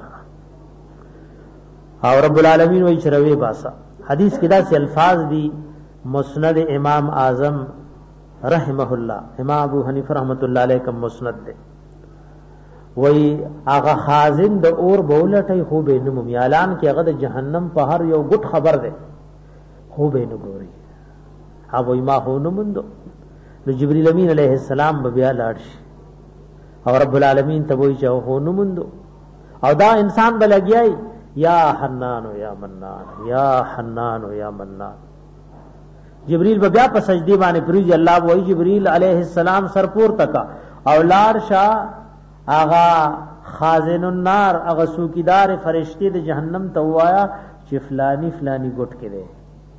او رب العالمین وای چې روي باسا حدیث کې دا سي الفاظ دي مسند امام اعظم رحمه الله امام ابو حنیفه رحمت الله علیه کوم مسند ده وای هغه خازن د اور بولټي خو به نمو اعلان کې هغه د جهنم په هر یو ګټ خبر ده خو به نه ګوري ها وای ما هو نموندو نو جبرئیل امین علیہ السلام بیا لاړ شي او رب العالمین ته وای چې هو نموندو او دا انسان بلګیای یا حنان یا منان یا حنان یا منان جبرئیل بیا په سجدي باندې پریږي الله وای جبرئیل علیہ السلام سرپور تکا او لار شاه آغا خازن النار اغا سوکیدار فرشتي د جهنم ته وایا چې فلانی فلانی ګټ کې ده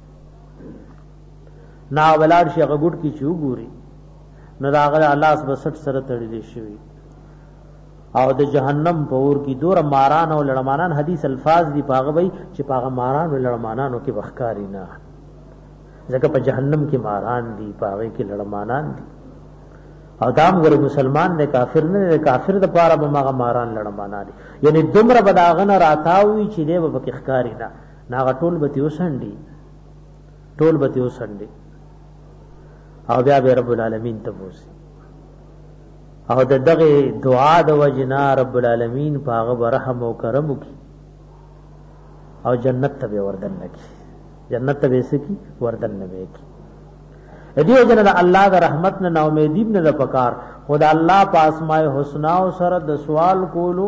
نا ولار شي هغه ګټ کې چو ګوري نو دا هغه الله سبحانه سره تړلې شوی او د جهنم په اور کې دور ماران او لړمانان حدیث الفاظ دی پاغه وای چې پاغه ماران او لړمانانو کې بخکاری نه ځکه په جهنم کې ماران دي پاغه کې لړمانان دي او دام ګره مسلمان نه کافر نه کافر د پاره به ماغه ماران لړمانان دي یعنی دومره بداغنه راتاوي چې دی به بخکاری نه ناغه ټول به تیوسندي ټول به تیوسندي او بیا به رب العالمین ته وځي او د دغه دعا د وجنا رب العالمین پاغه برحم او کرم وکي او جنت ته وردن نکي جنت ته وسکی وردن نه وکي دیو جن د الله د رحمت نه نو امیدیم نه د پکار خدا الله په اسماء الحسنا او سره د سوال کولو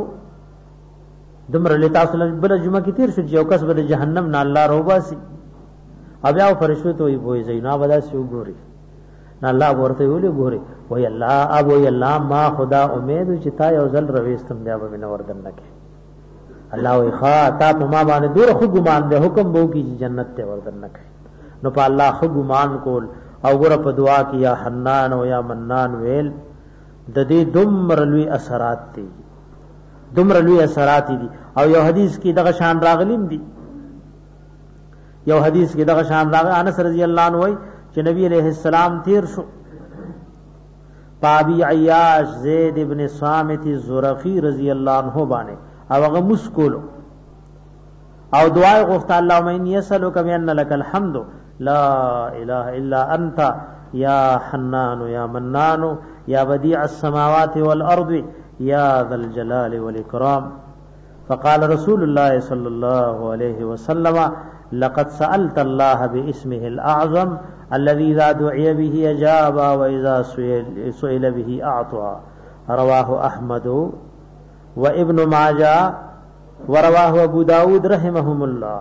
دمر لتا صلی بل جمعه کی تیر شو یو کس به جهنم نه الله روباسي بیا فرشتو ته وی وای زینا ودا سو ګوري نه الله ورته ویل ګوري وای الله ابو الله ما خدا امید چې تا یو ځل رويستم بیا به نه وردن نکي الله وی ښا تا په ما باندې دور خو ګمان دې حکم بو کی جنت ته وردن نکي نو په الله خو ګمان کول او ګره په دعا کې یا حنان او یا منان ویل د دې دمر لوی اثرات دي دمر لوی اثرات دي او یو حدیث کې دغه شان راغلیم دي یو حدیث کې دغه شان راغ انس رضی الله عنه وای چې نبی علیہ السلام تیر شو پابی عیاش زید ابن صامت الزرقی رضی الله عنه باندې او هغه مسکولو او دعای غفت اللهم انی اسالک بان لك الحمد لا اله الا انت یا حنان یا منان یا بدیع السماوات والارض یا ذا الجلال والاکرام فقال رسول الله صلی الله علیه وسلم لقد سألت الله باسمه الأعظم الذي إذا دعي به أجاب وإذا سئل به أعطى رواه أحمد وابن ماجه ورواه أبو داود رحمهم الله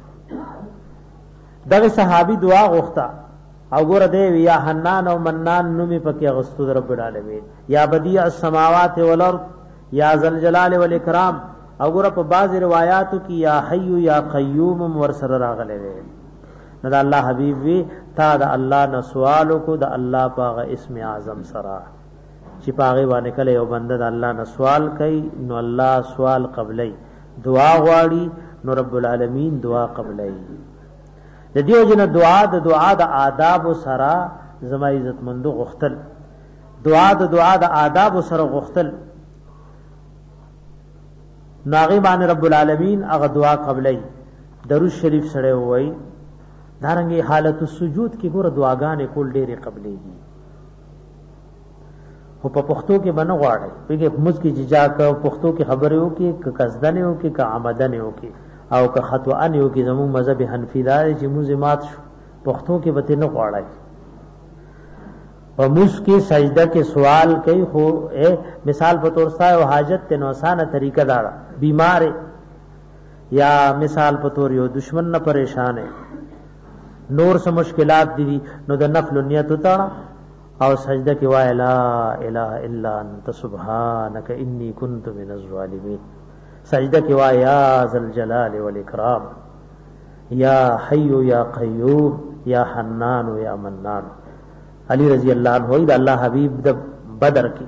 دغه صحابي دعا غوښتا او ګور دی یا حنان او منان نومي پکې غستو رب العالمین یا بدیع السماوات والارض یا ذل جلال والاکرام او ګور په بعض روایتو کې یا حی یا قیوم ور سره راغلي دي نو د الله حبیب وی تا د الله نه سوالو کو د الله پاغه اسم اعظم سره چې پاغه باندې کله یو بنده د الله نه سوال کوي نو الله سوال قبلای دعا غواړي نو رب العالمین دعا قبلای د دیو جن دعا د دعا د آداب سره زما عزت مندو غختل دعا د دعا د آداب سره غختل ناغي باندې رب العالمین هغه دعا قبلای درود شریف سره وای دارنګي حالت السجود کې ګوره دعاګانې کول ډېرې قبلېږي خو په پښتو کې باندې غواړي پیګه موږ کې ججا کا پښتو کې خبرې وو کې ک قصدنه وو کې ک آمدنه وو کې او ک خطوانه وو کې زموږ مذهب حنفی دا چې موږ مات شو پښتو کې به نه غواړي او موږ کې سجده کې سوال کوي خو مثال په تور سره او حاجت ته نو آسان طریقه دا بیمار یا مثال په تور یو دشمن نه پریشان ہے نور سے مشکلات دی نو د نفل نیت وتاړه او سجده کې وای لا اله الا انت سبحانك انی کنت من الظالمین سجده کې وای یا ذل جلال والاکرام یا حی یا قیوم یا حنان یا منان علی رضی اللہ عنہ دا اللہ حبیب د بدر کی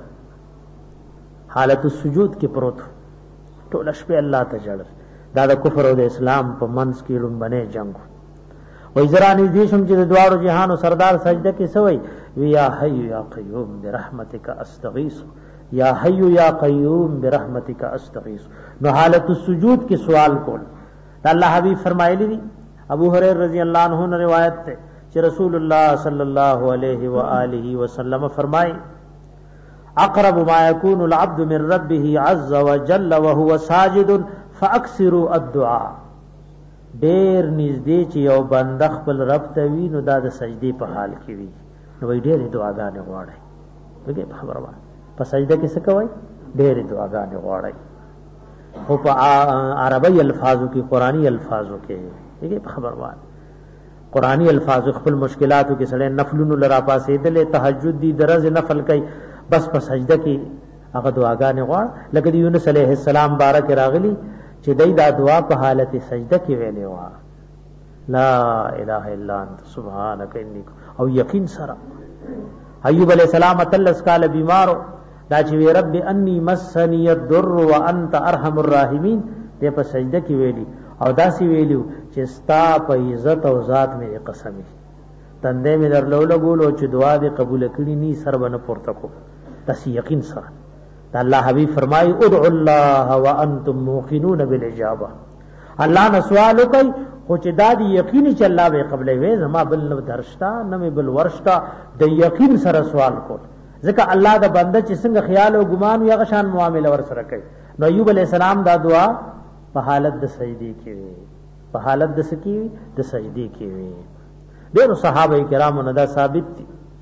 حالت السجود کې پروت ټول شپه الله ته جړل دا د کفر او د اسلام په منځ کې لومبنه جنگ و ایزرانی دیشم چې د دوارو جهان او سردار سجده کې سوی یا حی یا قیوم برحمتک استغیث یا حی یا قیوم برحمتک استغیث نو حالت السجود کې سوال کول الله حبیب فرمایلی دی ابو هريره رضی اللہ عنہ نے روایت ہے کہ رسول اللہ صلی اللہ علیہ وآلہ وسلم فرمائے اقرب ما يكون العبد من ربه عز وجل وهو ساجد فاكثروا الدعاء ډیر نږدې چې یو بنده خپل رب ته وی نو دا د سجدي په حال کې وی نو وی ډېرې دعاګانې غواړي وګورئ خبره وای په سجده کې څه کوي ډېرې دعاګانې غواړي خو په عربی الفاظو کې قرآنی الفاظو کې وګورئ خبره وای قرآنی الفاظ خپل مشکلاتو کې سره نفلونو لرا پاسې دلې تهجد دی درز نفل کوي بس په سجده کې هغه دعاګانې غواړي لکه یونس علیه السلام بارک راغلی چې دای دا دعا په حالت سجده کې ویلې و لا اله الا انت سبحانك انی او یقین سره ایوب علیہ السلام تلس کال بیمارو دا چې رب انی مسنی الضر وانت ارحم الراحمین دې په سجده کې ویلي او داسې ویلو چې ستا په عزت او ذات مې قسمی تندې مې درلو لګول او چې دعا دې قبول کړي ني سر باندې پورته کو تاسو یقین سره دا الله حبیب فرمای ادعوا الله وانتم موقنون بالاجابه الله نه سوال کوي خو چې دا دی یقیني چې الله به قبلې وې زما بل نو درشتا نه بل ورشتا د یقین سره سوال کول ځکه الله دا بنده چې څنګه خیال او ګمان یا غشان معاملې ور سره کوي نو ایوب علیہ السلام دا دعا په حالت د سجدي کې وي په حالت د سکی د سجدي کې وي ډېر صحابه کرامو نه دا ثابت دي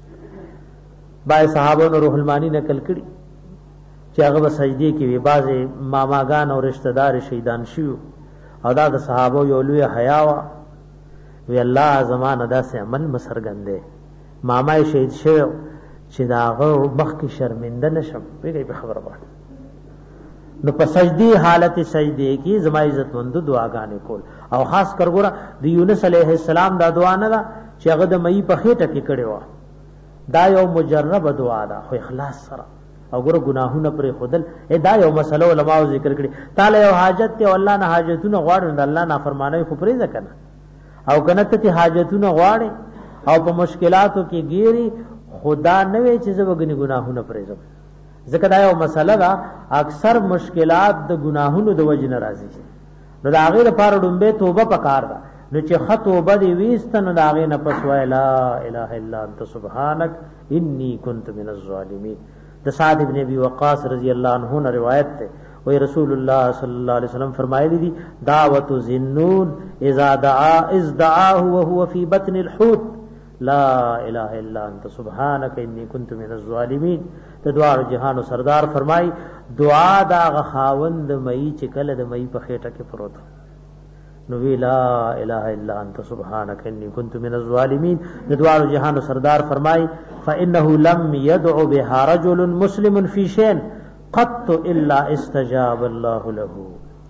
بای صحابو نو روح المانی نقل کړي چې هغه سجدي کې وي بعضې ماماګان او رشتہ دار شهیدان شيو او دا د صحابه یو لوی حیا وا وی الله زمانه داسې عمل مسرګندې ماما شهید شو چې داغه مخ کې شرمنده نشم ویږي په خبره باندې نو په سجدي حالت سجدي کې زما عزت مند دعاګانې کول او خاص کر ګوره د یونس علیه السلام دا دعا نه ده چې هغه د مئی په خېټه کې کړي و دا یو مجرب دعا ده خو اخلاص سره او ګوره ګناهونه پر خودل دا یو مسله علماء ذکر کړي تعالی یو حاجت ته الله نه حاجتونه غواړي الله نه فرمانه خو پرې ځکنه او کنه ته حاجتونه غواړي او په مشکلاتو کې ګيري خدا نه وی چې زبګنی ګناهونه پرې ځم ځکه دا یو مسله ده اکثر مشکلات د ګناهونو د وجه ناراضي نو دا غیر لپاره ډومبه توبه پکار ده نو چې خطوبه دی ویستنه دا غې نه پس وای لا اله الا انت سبحانك انی كنت من الظالمین د سعد ابن ابي وقاص رضی الله عنه نے روایت ہے وہی رسول اللہ صلی اللہ علیہ وسلم فرمائے دی دعوت ذنون اذا دعا اذ دعاه وهو في بطن الحوت لا الہ الا انت سبحانك انی كنت من الظالمین تدوار جہان و سردار فرمائی دعا دا غخاوند مئی چکل د مئی په خېټه کې پروت نو وی لا الہ الا انت سبحانك انی كنت من الظالمین تدوار جہان و سردار فرمائی فانه لم يدع بها رجل مسلم في شيء قط الا استجاب الله له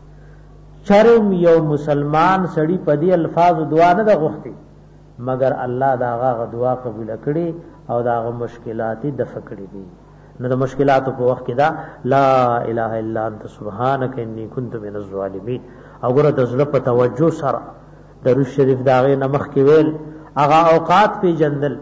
چرم یو مسلمان سړی په دې الفاظ دعا نه د غوښتي مگر الله دا غا دعا قبول کړي او دا غ مشکلات دفع کړي دي نو د مشکلاتو په وخت کې دا لا اله الا انت سبحانك انی كنت من الظالمین او ګره د زړه په توجه سره درود شریف داغه نمخ کې ویل هغه اوقات په جندل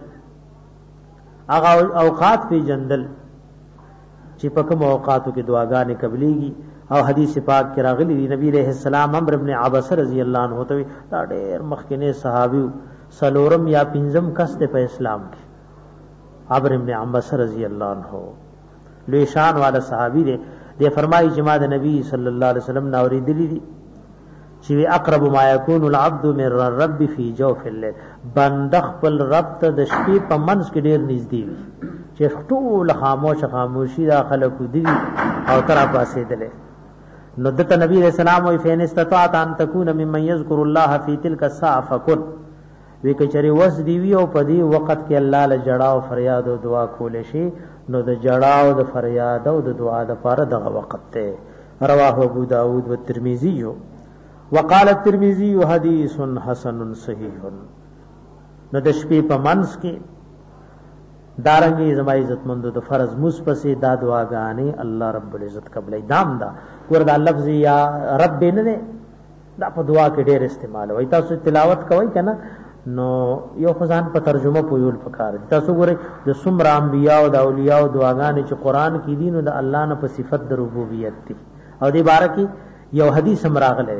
هغه اوقات په جندل چې په کوم اوقاتو کې دعاګانې قبليږي او حدیث پاک کې راغلي دی نبی عليه السلام عمرو ابن عباس رضی الله عنه ته دا ډېر مخکینه صحابي سلورم یا پنځم کس ته په اسلام کې عمرو ابن عباس رضی الله عنه لوی شان والا صحابي دی دی فرمایي چې ما د نبی صلی الله علیه وسلم ناوري دلی دي چې اقرب ما يكون العبد من الرب في جوف الليل بند خپل رب ته د شپې په منځ کې ډېر نږدې وي چې ټول خاموش خاموشي داخله کو دي او تر پاسې دله نو دته نبی رسول الله وی فین استطاعت ان تكون ممن يذكر الله في تلك الساعه فكن وی کچری وس دی وی او په دې وخت کې الله له جړا او فریاد او دعا کول شي نو د جړا او د فریاد او د دعا د لپاره دغه وخت ته رواه ابو داود و ترمذی وقال الترمذي حديث حسن صحيح نو د شپې په منځ کې دارنګي زما عزت مند د فرض مصپسې دا دعاګانې الله رب العزت قبلې دام دا وردا لفظ یا رب نه دا په دعا کې ډېر استعمال وای تاسو تلاوت کوئ کنه نو یو خزان په ترجمه پویول پکار تاسو ګورئ د سمر انبیاء او د اولیاء او دعاګانې چې قران کې دي نو د الله نه په صفت د ربوبیت دي او دې باره کې یو حدیث مراغله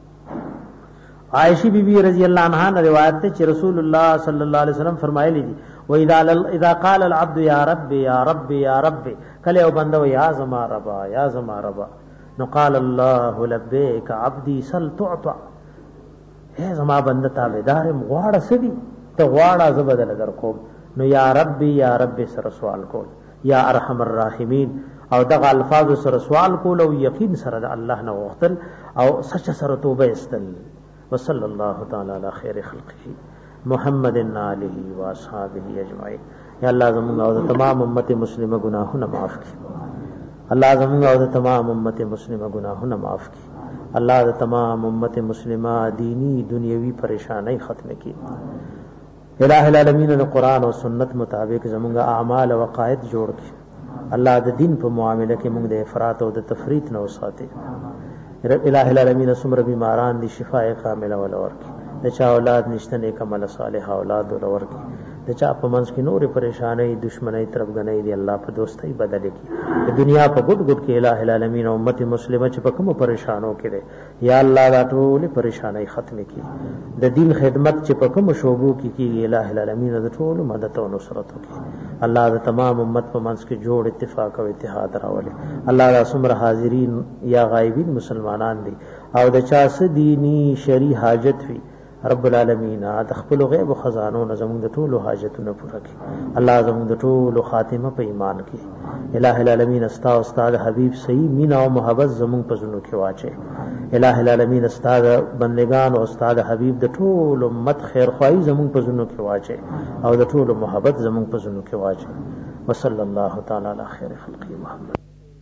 عائشہ بی بی رضی اللہ عنہا نے روایت ہے کہ رسول اللہ صلی اللہ علیہ وسلم فرمائے لی وَإِذَا اذا قال العبد یا رب یا رب یا رب کله او بندو یا زما ربا یا زما ربا نو قال الله لبیک عبدی سل تعطى اے زما بنده تابعدار مغواړه سدي ته غواړه زبدل در کوم نو یا رب یا رب سره سوال کول یا ارحم الراحمین او دغه الفاظ سره سوال کول او یقین سره الله نه وختل او سچ سره توبه استل وصلی الله تعالی علی خیر خلقه محمد آله و اصحابہ اجمعین یا الله زموږ او تمام امت مسلمه گناهونه معاف کړي الله زموږ او تمام امت مسلمه گناهونه معاف کړي الله د تمام امت مسلمه دینی دنیوي پریشانای ختم کړي الہ العالمین نے قرآن او سنت مطابق زموږ اعمال او عقاید جوړ کړي الله د دین په معاملې کې موږ د افراط او د تفریط نه وساتي الہ العالمین سمر بیماران دی شفاء کامله ولور کی د چا اولاد نشته نیک عمل صالح اولاد ولور کی د چا په منځ کې نور پریشانای دشمنی طرف غنۍ دی الله په دوستۍ بدل کی د دنیا په ګډ ګډ کې الہ العالمین امت مسلمه چې په کوم پریشانو کې ده یا الله دا ټول پریشانای ختم کی د دین خدمت چې په کوم شوبو کې کیږي الہ العالمین د ټول مدد او نصرت وکړي الله د تمام امت په منځ کې جوړ اتفاق او اتحاد راولي الله دا څومره حاضرین یا غایبین مسلمانان دي او د چا س دینی شری حاجت وي رب العالمین د خپل غیب خزانو زموږ د ټولو حاجتونو پوره کړي الله زموږ د ټولو خاتمه په ایمان کې الٰه العالمین استا او استاد حبیب صحیح مینا او محبت زموږ په زړونو کې واچي الٰه العالمین استاد بندگان او استاد حبیب د ټول امت خیر خوایي زموږ په زړونو کې واچي او د ټول محبت زموږ په زړونو کې واچي وصلی الله تعالی علی خیر خلق محمد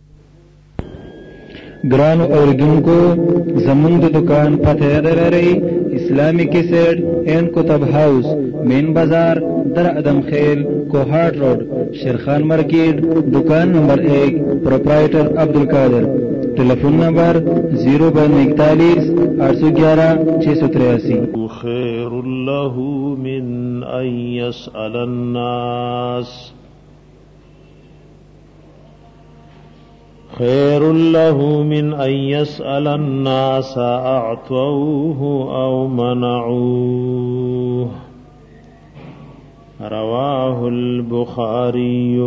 گران اوردونکو زمون د دکان پته یاد لرئ اسلامی کیسټ اینڈ کتب ہاؤس مین بازار در ادم خیل کوہاٹ روڈ شیرخان مارکیٹ دکان نمبر ایک پروپرائٹر عبدالقادر ٹیلیفون نمبر زیرو بین اکتالیس آٹھ سو گیارہ چھ سو تریاسی خیر اللہ من ان یسأل الناس خیر له من ان يسأل الناس اعطوه او منعوه رواه البخاری.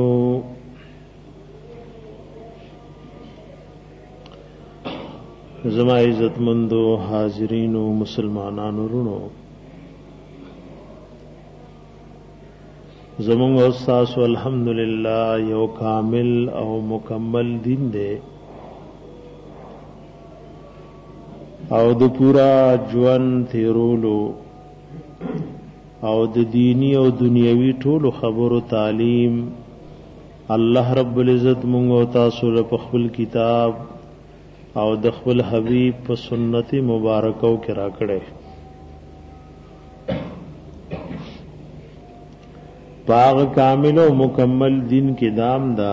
زما عزت مندو حاضرین و مسلمانانو رونو زمونږ استاد الحمدللہ یو کامل او مکمل دین دے او د پورا ژوند تیرولو او د دینی او دنیوي ټولو خبرو تعلیم الله رب العزت مونږ او تاسو له خپل کتاب او د خپل حبیب په سنت مبارکو کې راکړې باغ کامل و مکمل دین کی دام دا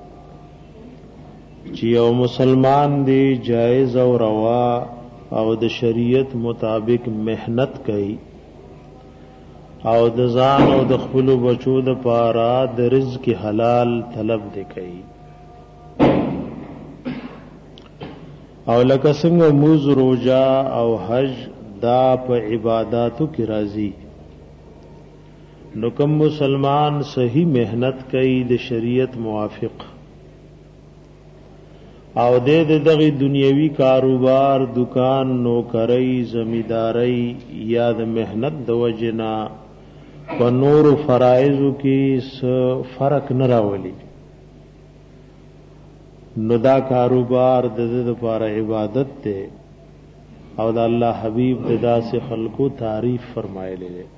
چی او مسلمان دی جائز او روا او د شریعت مطابق محنت کئی او د ځان او د خپل بچو د پاره د رزق حلال طلب دی کئی او لکه څنګه موز روزه او حج دا په عبادتو کې راځي نو کوم مسلمان صحیح محنت کوي د شریعت موافق او د دغه دنیوي کاروبار دکان نوکری زمینداری یا د محنت د وجنا په نور فرایضو کې فرق نه راولي نو دا کاروبار د دې لپاره عبادت ته او د الله حبیب د داسې خلقو تعریف فرمایلی دی.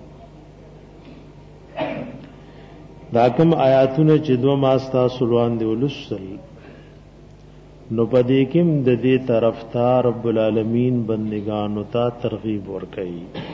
دا کوم آیاتونه چې دوه ماستا سلوان دی ولسل نو پدې کې د دې طرف ته رب العالمین بندگانو ته ترغیب ورکړي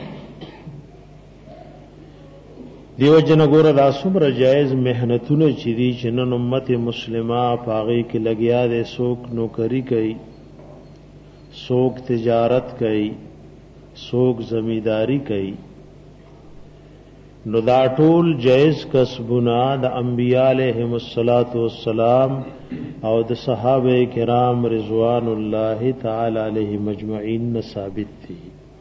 دیو جن ګور راسوم رجایز مهنتونه چې دي چې نن امت مسلمه پاغي کې لګیا دي سوک نوکری کوي سوک تجارت کوي سوک زمینداری کوي نو دا ټول جائز کسبونه د انبیاء علیهم الصلاۃ والسلام او د صحابه کرام رضوان الله تعالی علیهم اجمعین ثابت دي.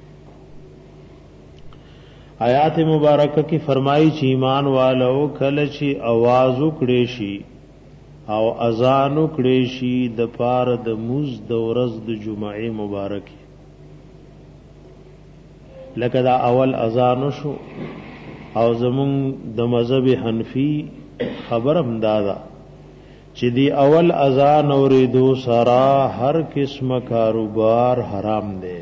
آیات مبارکه کی فرمایي چې ایمان والو کله چې आवाज وکړي شي او اذان وکړي شي د پاره د موز د ورځ د جمعې مبارکي لکه دا اول اذان شو او زمون د مذهب حنفی خبرم دادا چې دی اول اذان اوریدو سرا هر قسم کاروبار حرام دی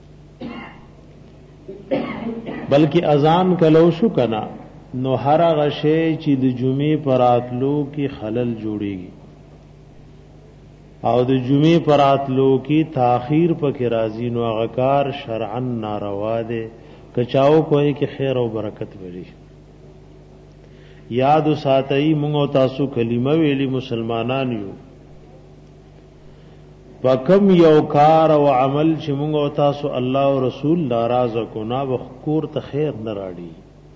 بلکې اذان کلو شو کنا نو هر غشی چې د جمعې پراتلو کې خلل جوړیږي او د جمعې پراتلو کې تاخير پکې راځي نو هغه کار شرعا ناروا دی کچاو کوئی کې خیر او برکت وری یاد ساتي موږ تاسو کلمه ویلي مسلمانان یو پکم یو کار او عمل چې موږ تاسو الله او رسول ناراض کو نا وخور ته خیر نه راړي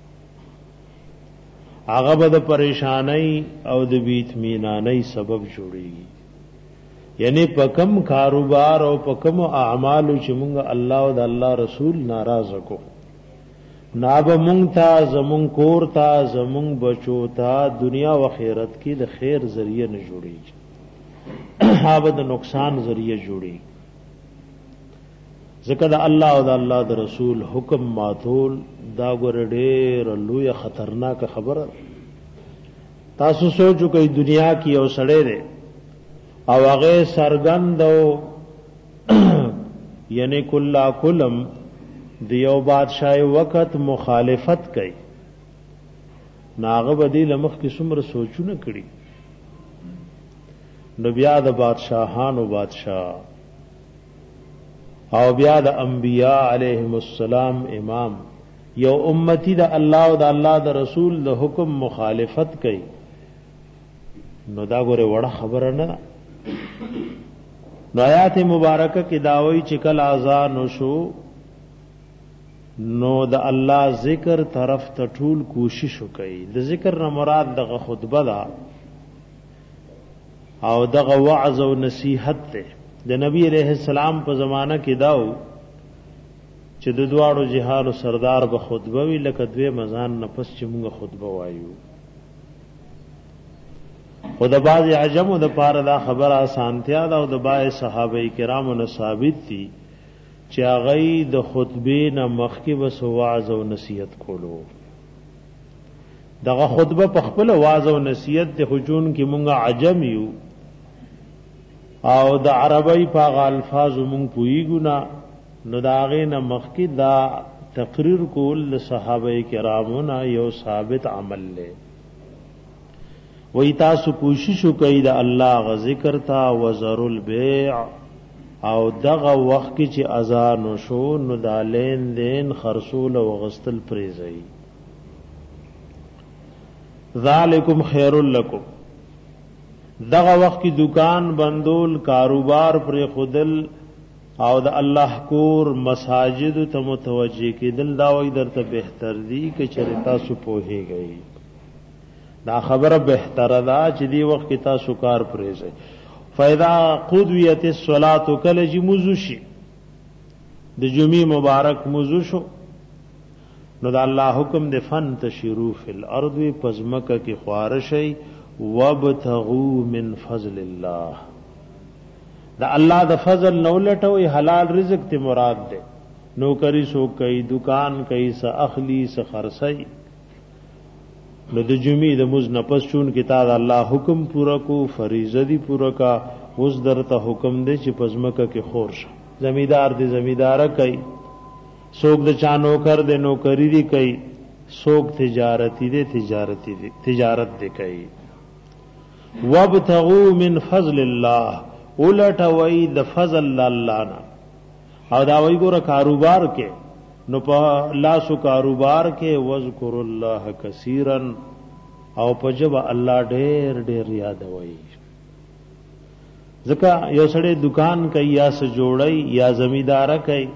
هغه به د پریشانای او د بیتمینانای سبب جوړي یعنی پکم کاروبار او پکم اعمال چې موږ الله او د الله رسول ناراض کو ناب مونږ ته زمون کور ته زمون بچو ته دنیا او آخرت کې د خیر ذریعہ نه جوړي هغه د نقصان ذریعہ جوړي ځکه د الله او د الله د رسول حکم ماتول دا ګور ډېر لوی خطرناک خبره. تاسو سوچو کوي دنیا کې یو سړی دی او هغه سرګند او یعنی کلا کلم د یو بادشاہ وخت مخالفت کوي، ناغه بدی لمخ کې څومره سوچونه کړي. نو بیا د بادشاہانو بادشاہ او بیا د انبیاء علیهم السلام امام یو امتی د الله او د الله د رسول د حکم مخالفت کوي، نو دا ګوره وړه خبره نه. نو آیات مبارکه کې داوی چې کله اذان وشو نو د الله ذکر طرف ته ټول کوشش وکړي. د ذکر نه مراد دغه خطبه ده او دغه وعظ او نصیحت ده. د نبی علیہ السلام په زمانہ کې داو چې د دواړو جهانو سردار به خطبه وی لکه دوی مزان نفس چې موږ خطبه وایو. خو د بعض عجمو د پاره دا خبره آسانتیا ده او د باندې صحابه کرامو نه ثابت دي چې هغه د خطبه نه مخکې وس وعظ او نصیحت کولو. دغه خطبه په خپل وعظ او نصیحت ته حجون کې مونږه عجم یو او د عربی په الفاظ مونږ پویګو نه، نو دا هغه نه مخکې دا تقریر کول د صحابه کرامو نه یو ثابت عمل لې. وی تاسو کوشش وکړئ د الله غ ذکر تا وزر البيع او دغه وخت کې چې اذان وشو نو دا لین دین خرصول او غستل پریزي. ذالکم خیر لکم، دغه وخت کې دکان بندول، کاروبار پر خودل او د الله کور مساجد ته متوجه کېدل دا وای درته بهتر دی که چېرې تاسو پوهیږئ. دا خبره بهتره ده چې دی وخت کې تاسو کار پریزئ. فاذا قضیت الصلاة کله چې موضوع شي د جمعې مبارک موضوع شو نو د الله حکم د فن تشرو فی الارض پزمکه کې خوارشی وابتغوا من فضل الله. د الله د فضل نو لټوي، حلال رزق ته مراد ده. نوکری سو کوي، دکان کوي، س اخلی س خرسي. نو د جمعې د مز نفس چون کې تا د الله حکم پورا کو، فریضه دی پورا کا. اوس درته حکم دی چې پزمکه کې خور شه. زمیدار دی زمیداره کوي، سوک د چانو کر دے نوکری دی کئی، سوک تجارتی دے تجارتی دی تجارت دے کئی. وابتغوا من فضل اللہ، اولٹوئی د فضل اللہ نا. او داوئی گورا کاروبار کے نو پا لاسو کاروبار کے وذکر اللہ کثیرا او پجب اللہ ډیر ډیر یادوئی. ځکه یو سړی دکان کئی یا س جوړی یا زمیداره کئی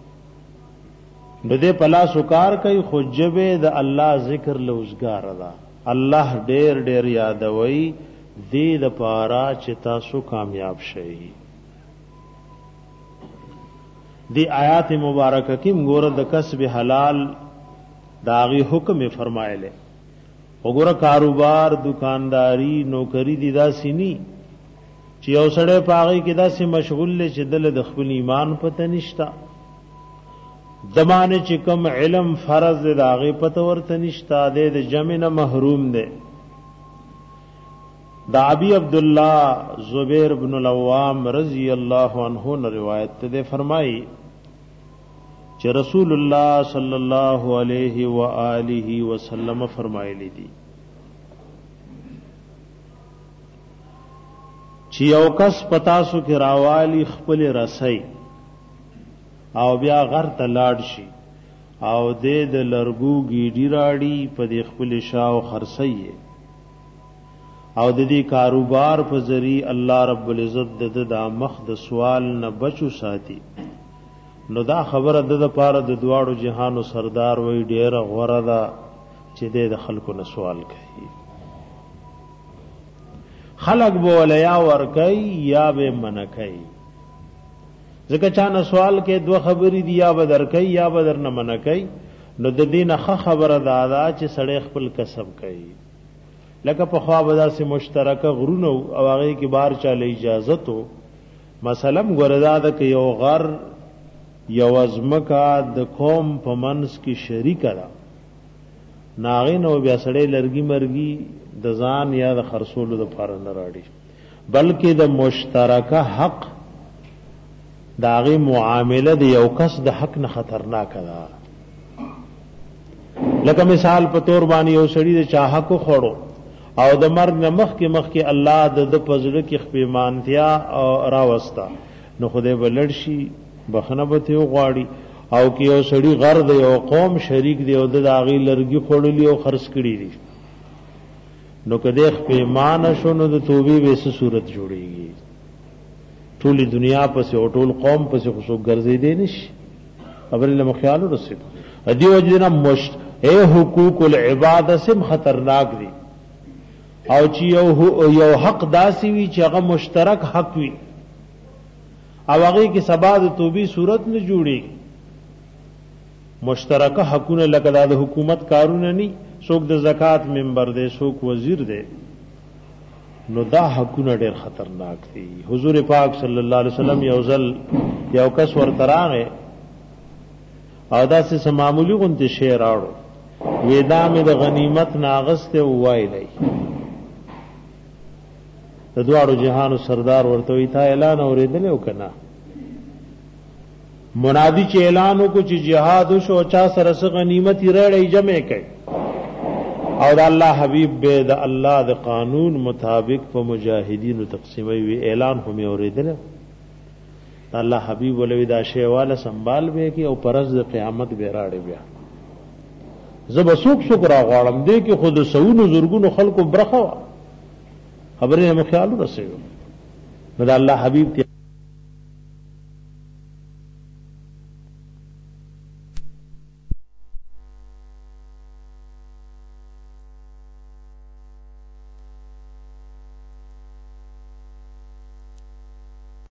نو دې پلا سکار کوي، خو جبه د الله ذکر لوزګار ده. الله ډېر ډېر یادوي دې د پاره چې تاسو کامیاب شئ. دی آیات مبارکه کې موږ د کسب حلال داغي حکم فرمایله. وګوره کاروبار، دکانداری، نوکری دي دا سینی چې یو سړی پاغي کې دا سي مشغول چې دل د خپل ایمان پته نشتا. زمانه چې کوم علم فرض دی داغه پته ورته نشتا، د جمع نه محروم دی. دا ابي عبد الله زبیر بن العوام رضی الله عنه نے روایت ته فرمائی چې رسول الله صلی الله علیه و آله وسلم فرمایلی دي چې یو کس پتا سو کې راوالی خپل رسۍ او بیا غر ته لاړ شي او دې د لرګو گیډی راړي په دې خپل شاو خرسي او د دې کاروبار په ذریعہ الله رب العزت د د مخ د سوال نه بچو ساتي. نو دا خبره د پاره د دواړو جهانو سردار وای ډیره غوړه ده چې د خلکو نه سوال کوي. خلق بولیا ور کوي یا به من کوي. ځکه چا نه سوال کې دوه خبرې دی، یا بدر کوي یا بدر نه من کوي. نو د دینه خبره ده چې سړی خپل کسب کوي. لکه په خوا بدا سے مشترکه غرونه او هغه کې بار چاله اجازه تو مثلا ګوردا د یو غر یو ازمکا د قوم په منس کې شریک را ناغین او بیا سړی لرګي مرګي د ځان یا د خرصولو د پاره نه راړي بلکې د مشترکه حق داغي معامله د یو کس د حق نه خطرناک ده. لکه مثال په تور باندې یو سړی د چا حق خوړو او د مرګ نه مخ کې مخ کې الله د پزړه کې خپېمانتیا او راوستا نو خدای بلړ شي بخنه به ته غواړي او کې یو سړی غر دی یو قوم شریک دی او د داغي لرګي خوړلی او خرڅ کړی دي نو کده خپېمان شونه د توبې وسه صورت جوړيږي ټول دنیا پس او ټول قوم پس خصو ګرځي دي نشي خبر له مخیالو رسید ادي وجنا مش اے حقوق العباد سم خطرناک دي او چې یو یو حق داسي وي چې هغه مشترک حق وي او هغه کې سبا د توبې صورت نه جوړي مشترکه حقونه لکه د حکومت کارونه ني څوک د زکات منبر دی څوک وزیر دی نو دا حقونه ډېر خطرناک دي. حضور پاک صلی الله علیه وسلم یو ځل یو کس ورتراغه او دا سه معمولی غونته شی راړو وېدا مې د غنیمت ناغسته وایلی د دوارو جهانو سردار ورته وی تا اعلان اوریدل او کنا منادی چې اعلان وکړو چې jihad وشو چا سره څه غنیمت رړې جمع کړي او د الله حبیب به د الله د قانون مطابق په مجاهدینو تقسیموي وی اعلان هم اوریدل الله حبیب ولوی دا شی والا سنبال به کی او پرز د قیامت به راړي بیا زب سوق سوق را غواړم دې کې خود سونو زورګونو خلکو برخه خبرې مخیالو رسېږي نو د الله حبیب ته